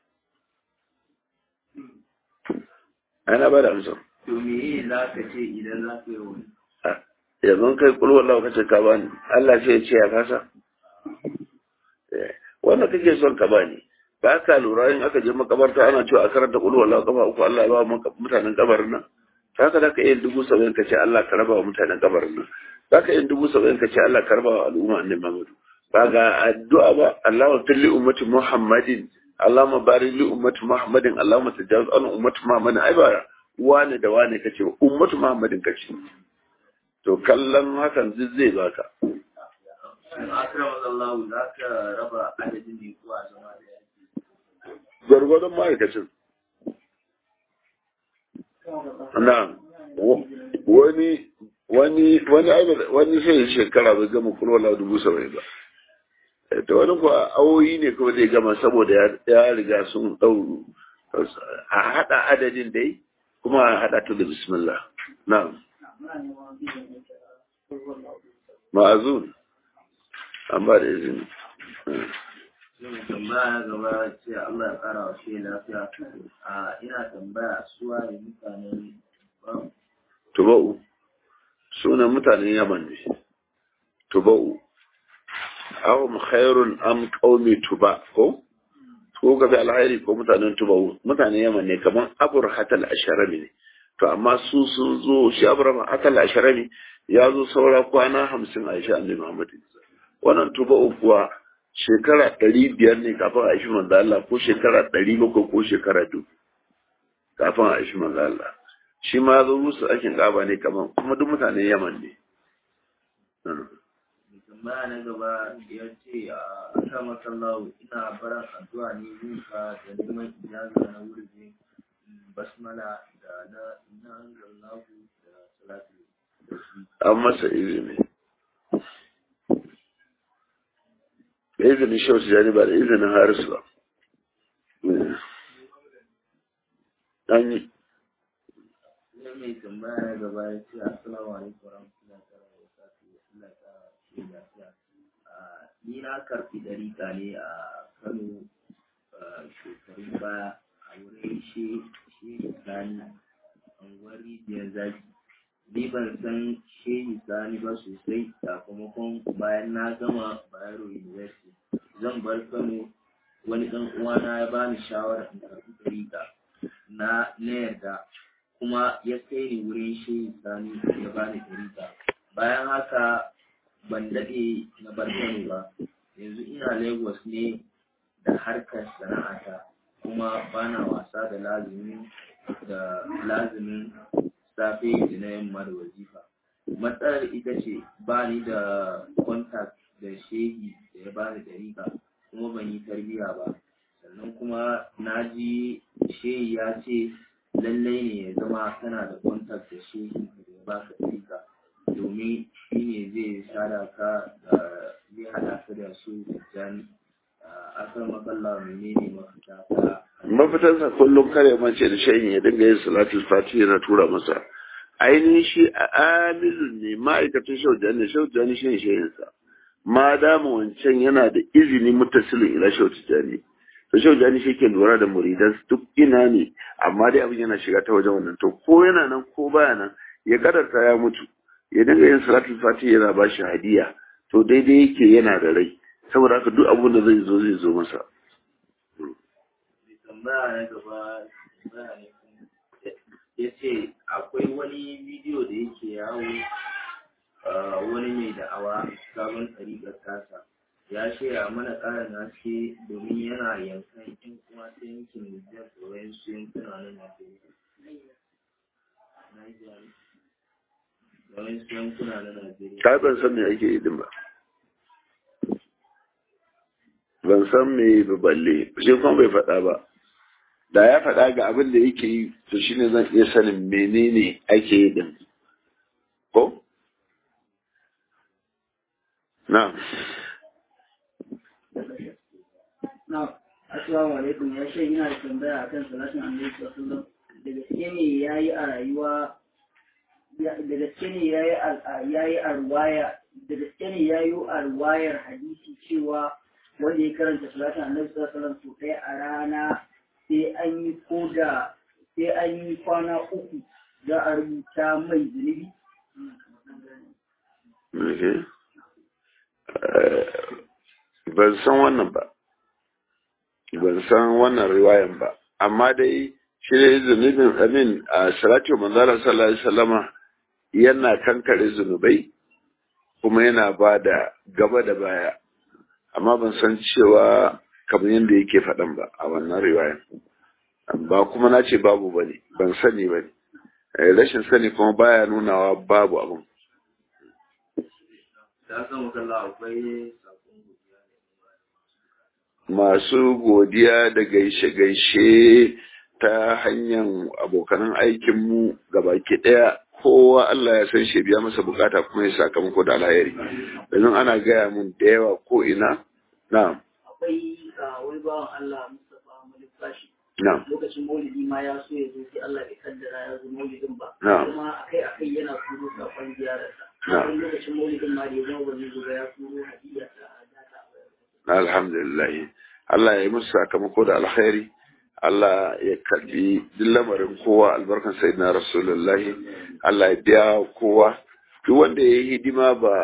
ana ba da amsa to me za ka ce idan za ka yi wa wani yanzu kai kulwar lawa kace ka bani Allah sai ya ce ya kasa wannan kake son ka bani ba ka lura in aka je makabarta ana cewa a karanta kullu wallahu kafa uku Allah ya ba mutanen kabarin nan haka da ka yi dubu saba'in ka ce Allah ka raba wa mutanen kabarin nan za ka yi dubu saba'in ka ce Allah ka raba wa al'umma annabi Muhammad ba ga addu'a ba Allahumma tilli ummati Muhammadin Allahumma barik li ummati Muhammadin Allahumma tajawaz an ummati Muhammadin ai ba wane da wane kace ummati Muhammadin kace to kallon hakan zai baka akramakallahu za ka raba adadin ne kuwa zama da yaki gwargwadon ma'aikacin na wani wani wani wani sai shekara bai gama kulwala dubu saba'in ba ta wani kuwa awoyi ne kuma zai gama saboda ya riga sun ɗauru a haɗa adadin dai kuma a haɗa ta da bismillah na ma'azun an ba da izini Ina tambaya gaba ce Allah ya kara wa shi lafiya. A ina tambaya suwa ne mutanen Tuba'u sunan mutanen Yaman ne. Tuba'u ahum khairun am qaumi Tuba ko ko ga alhairi ko mutanen Tuba'u mutanen Yaman ne kaman Abu Hatal Asharami ne. To amma su sun zo shi Abu Hatal Asharami ya zo saura kwana hamsin Aisha Annabi Muhammad. Wannan Tuba'u kuwa shekara ɗari biyar ne kafin a ishi manzo Allah ko shekara ɗari bakwai ko shekara dubu kafin a ishi manzo Allah shi ma zo musu aikin gaba ne kaman kuma duk mutanen Yaman ne. tambaya na gaba ya ce a kan masallahu ina baran addu'a ne yin ka da neman ijaza na wurin basmala da na ina lallahu da salatu an masa izini da izinin shau su jani ba da izinin harisu ba an yi sai mai tambaya na gaba ya ce assalamu alaikum warahmatullahi wabarakatuh Allah ta shi lafiya ni na karfi dariƙa ne a Kano shekarun baya a wurin shi shi sani anguwar rijiyar zaki ni ban san shehi sani ba sosai sakamakon bayan na gama Bayero University zan bar Kano wani ɗan uwana ya bani shawara in karɓi dariƙa na na yarda kuma ya kai ni wurin shehi sani ya bani dariƙa bayan haka ban daɗe na bar Kano ba yanzu ina Lagos ne da harkar sana'ata kuma bana wasa da lazumin da lazumin safe da na yamma da wazifa matsalar ita ce ba ni da contact da shehi da ya bani dariƙa kuma ban yi tarbiyya ba sannan kuma na ji shehi ya ce lallai ne ya zama kana da contact da shehi da ya baka dariƙa domin shi ne zai sada ka da zai haɗa ka da su jan akan makalla menene mafita ta mafitansa kullum kare mace da shayin ya dinga yin salatul fati yana tura masa ainihin shi a amilun ne ma'aikatan shaujan ne shaujan shi ne shayinsa ma dama wancan yana da izini mutasilin ila shaujan ne to shaujan shi ke lura da muridan duk ina ne amma dai abin yana shiga ta wajen wannan to ko yana nan ko baya nan ya kadarta ya mutu ya dinga yin salatul fati yana ba shi hadiya to daidai yake yana da rai saboda haka duk abin da zai zo zai zo masa tambaya na gaba ya ce akwai wani bidiyo da yake yawo wani mai da'awa sabon tsarikar tasa ya shirya mana ƙarin haske domin yana yankan yan uwa ta yankin Nijar da wayansu yankuna na Najeriya da wayansu yankuna na Najeriya. Ta ban san me ake yi din ba. Ban san me ba balle, shi kuma bai faɗa ba. Da ya faɗa ga abin da yake yi to shine zan iya sanin menene ake yi din. Ko? Na. Na, assalamu alaikum ya ce ina da tambaya akan salatin annabi sallallahu alaihi wasallam da gaske ne yayi a rayuwa da gaske ne yayi a yayi a ruwaya da gaske ne yayi a ruwayar hadisi cewa wanda ya karanta salatin annabi sallallahu alaihi wasallam to kai a rana sai an yi koda sai an yi kwana uku za a rubuta mai zunubi. Ban san wannan ba. ban san wannan riwayan ba amma dai shi ne zunubin amin a salatu manzala sallallahu alaihi wasallama yana kankare zunubai kuma yana ba da gaba da baya amma ban san cewa kamar yadda yake faɗan ba a wannan riwayan ba kuma na ce babu ba ne ban sani ba ne rashin sani kuma baya nunawa babu abin masu godiya da gaishe-gaishe ta hanyar abokanan aikinmu gabaki ɗaya kowa Allah ya san shi biya masa bukata kuma ya sakamako da alheri domin ana gaya mun da yawa ko ina na akwai wani bawan Allah Mustapha Malik Bashi na lokacin maulidi ma ya so ya zo sai Allah bai kaddara ya zo maulidin ba na kuma akai akai yana turo sakon ziyararsa na wani lokacin maulidin ma da ya zama wani zuba ya turo hadiya ta data alhamdulillah Allah ya yi musu sakamako da alkhairi Allah ya karbi duk lamarin kowa albarkan sayyidina rasulullahi Allah ya biya kowa duk wanda ya yi hidima ba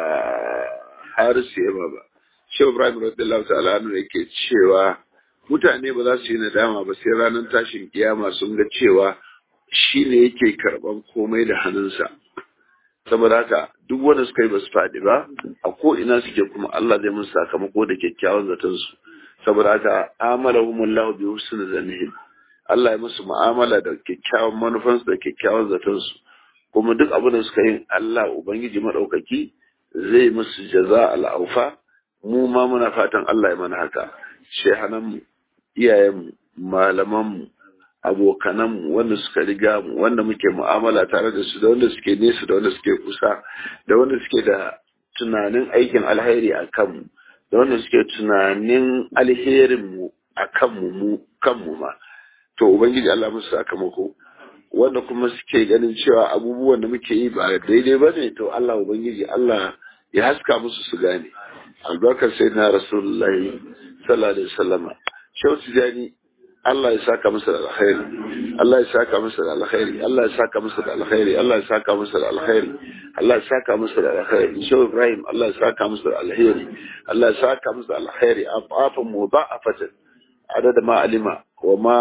harisu ya ba ba Shehu Ibrahim radiyallahu ta'ala anhu yake cewa mutane ba za su yi nadama ba sai ranar tashin kiyama sun ga cewa shi ne yake karban komai da hannunsa saboda haka duk wanda suka yi ba su faɗi ba a ko ina suke kuma Allah zai musu sakamako da kyakkyawan zaton su saboda haka amalahumullahu bi husni zanihim Allah ya musu mu'amala da kyakkyawan manufansu da kyakkyawan zaton su kuma duk abin da suka yi Allah ubangiji madaukaki zai musu jaza al-aufa mu ma muna fatan Allah ya mana haka shehanan mu iyayen mu malaman mu abokanan mu wanda suka riga mu wanda muke mu'amala tare da su da wanda suke nesa da wanda suke kusa da wanda suke da tunanin aikin alheri a kanmu da wanda suke tunanin alherinmu a kanmu mu kanmu ma to ubangiji Allah musu sakamako wanda kuma suke ganin cewa abubuwan da muke yi ba daidai ba ne to Allah ubangiji Allah ya haska musu su gane albarkar sayyidina rasulullahi sallallahu alaihi wasallam shehu tijani Allah ya saka masa da alkhairi Allah ya saka masa da alkhairi Allah ya saka masa da alkhairi Allah ya saka masa da alkhairi Allah ya saka masa da alkhairi shehu Ibrahim Allah ya saka masa da alkhairi Allah ya saka masa da alkhairi afafan mudha'afatan adad ma alima wa ma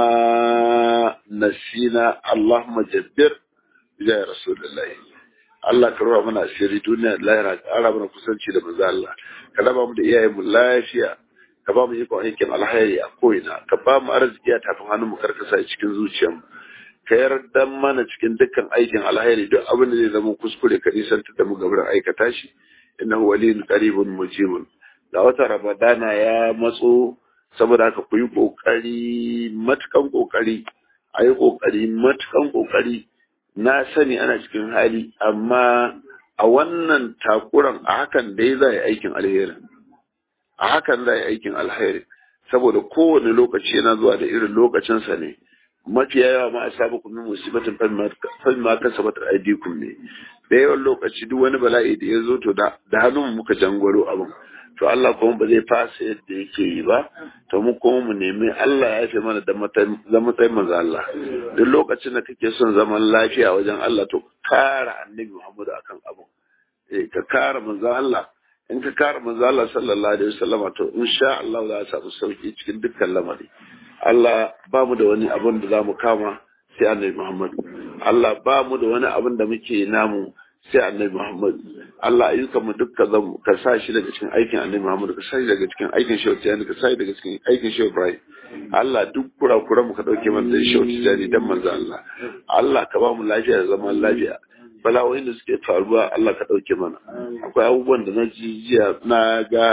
nasina Allahumma jabbir ya rasulullahi Allah ka rawa mana asiri duniya da lahira ka ara mana kusanci da manzo Allah ka raba mu da iyayen mu lafiya ka ba mu iko aikin alheri a ko'ina ka ba mu arziki a tafin hannun mu karkasa cikin zuciyar mu ka yarda mana cikin dukkan aikin alheri duk abin da zai zama kuskure ka nisanta da mu gaban aikata shi innahu waliyyun qaribun mujibun da wata ramadana ya matso saboda haka ku yi kokari matukan kokari a yi kokari matukan kokari na sani ana cikin hali amma a wannan takuran a hakan dai za a yi aikin alheri a hakan za a yi aikin alheri saboda kowane lokaci yana zuwa da irin lokacinsa ne mafiya yawa ma a sabu kuma musibatin falma kan sabatar aidikum ne da yawan lokaci duk wani bala'i da ya zo to da hannun muka jangwaro abin to Allah kuma ba zai fasa yadda yake yi ba to mu kuma mu nemi Allah ya fi mana da matsayin manzo Allah duk lokacin da kake son zaman lafiya wajen Allah to kara annabi Muhammad akan abu eh ka kara manzo Allah in ka kara manzo Allah sallallahu alaihi wasallam to insha Allah za a samu sauki cikin dukkan lamari Allah ba mu da wani abin da zamu kama sai annabi Muhammad Allah ba mu da wani abin da muke namu sai annabi Muhammad Allah ayyukan mu dukkan zamu ka sa shi daga cikin aikin annabi Muhammad ka sa shi daga cikin aikin Shehu Tijani ka sa shi daga cikin aikin Shehu Ibrahim Allah duk kurakuran mu ka dauke mana da Shehu Tijani dan manzo Allah Allah ka ba mu lafiya da zaman lafiya bala'o'in da suke faruwa Allah ka dauke mana akwai abubuwan da na ji jiya na ga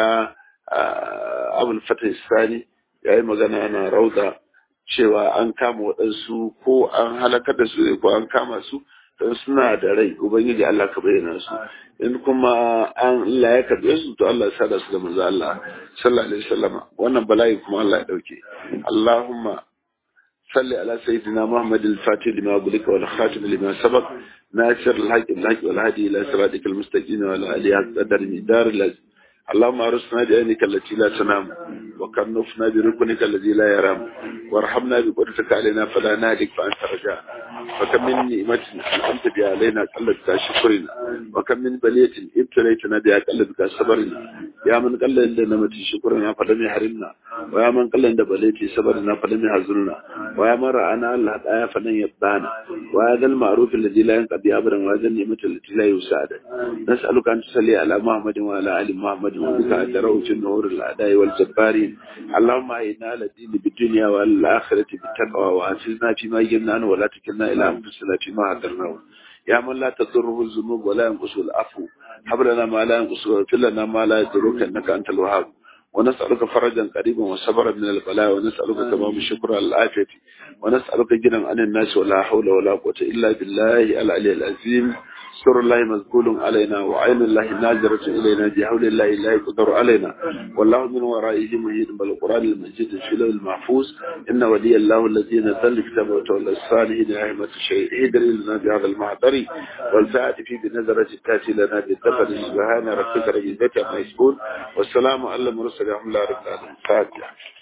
Abul Fatah Sani yayi magana na Rauda cewa an kama waɗansu ko an halakar da su ko an kama su don suna da rai ubangiji Allah ka bayyana su in kuma an Allah ya karbe su to Allah ya sada su da manzo Allah sallallahu alaihi wasallam wannan bala'i kuma Allah ya dauke Allahumma salli ala sayyidina Muhammad al-Fatih lima gulika wal khatim lima sabaq nasir al-haqq al-haqq wal hadi ila siratikal mustaqim wa ala alihi qadar midar al اللهم ارسنا بعينك التي لا تنام وكنفنا بركنك الذي لا يرام وارحمنا بقدرتك علينا فلا نهلك فانت رجاء وكم من نعمة انعمت بها علينا قلت شكرنا وكم من بلية ابتليتنا بها قلت صبرنا يا من قل لنا متي شكرنا فلم يحرمنا ويا من قل عند بليتي سبرنا فلم يحزننا ويا من رأنا الهدايا فلن يبدانا وهذا المعروف الذي لا ينقضي أبدا وهذا النعمة التي لا يساعد نسألك أن تصلي على محمد وعلى آل محمد وبك أدروا في النور الأعداء والجبارين اللهم إنا على الدين بالدنيا والآخرة بالتقوى وأنفذنا فيما يجبنا ولا تكلنا إلى أنفسنا فيما هدرناه يا من لا تضره الذنوب ولا ينقص العفو هب لنا ما لا ينقص واغفر لنا ما لا يضرك انك انت الوهاب ونسألك فرجا قريبا وصبرا من البلاء ونسألك تمام الشكر على العافية ونسألك جنا عن الناس ولا حول ولا قوة إلا بالله العلي العظيم سر الله مذكول علينا وعين الله ناظرة إلينا بحول الله لا يقدر علينا والله من ورائه مهيد بالقرآن المجيد في له المحفوظ إن ولي الله الذي نزل الكتاب وتولى الصالحين أئمة الشيء هدر لنا بهذا المعذر والفاعل في بنظرة التاتي لنا بالدفر سبحان ربك رب العزة عما يصفون والسلام على المرسلين الحمد لله رب العالمين.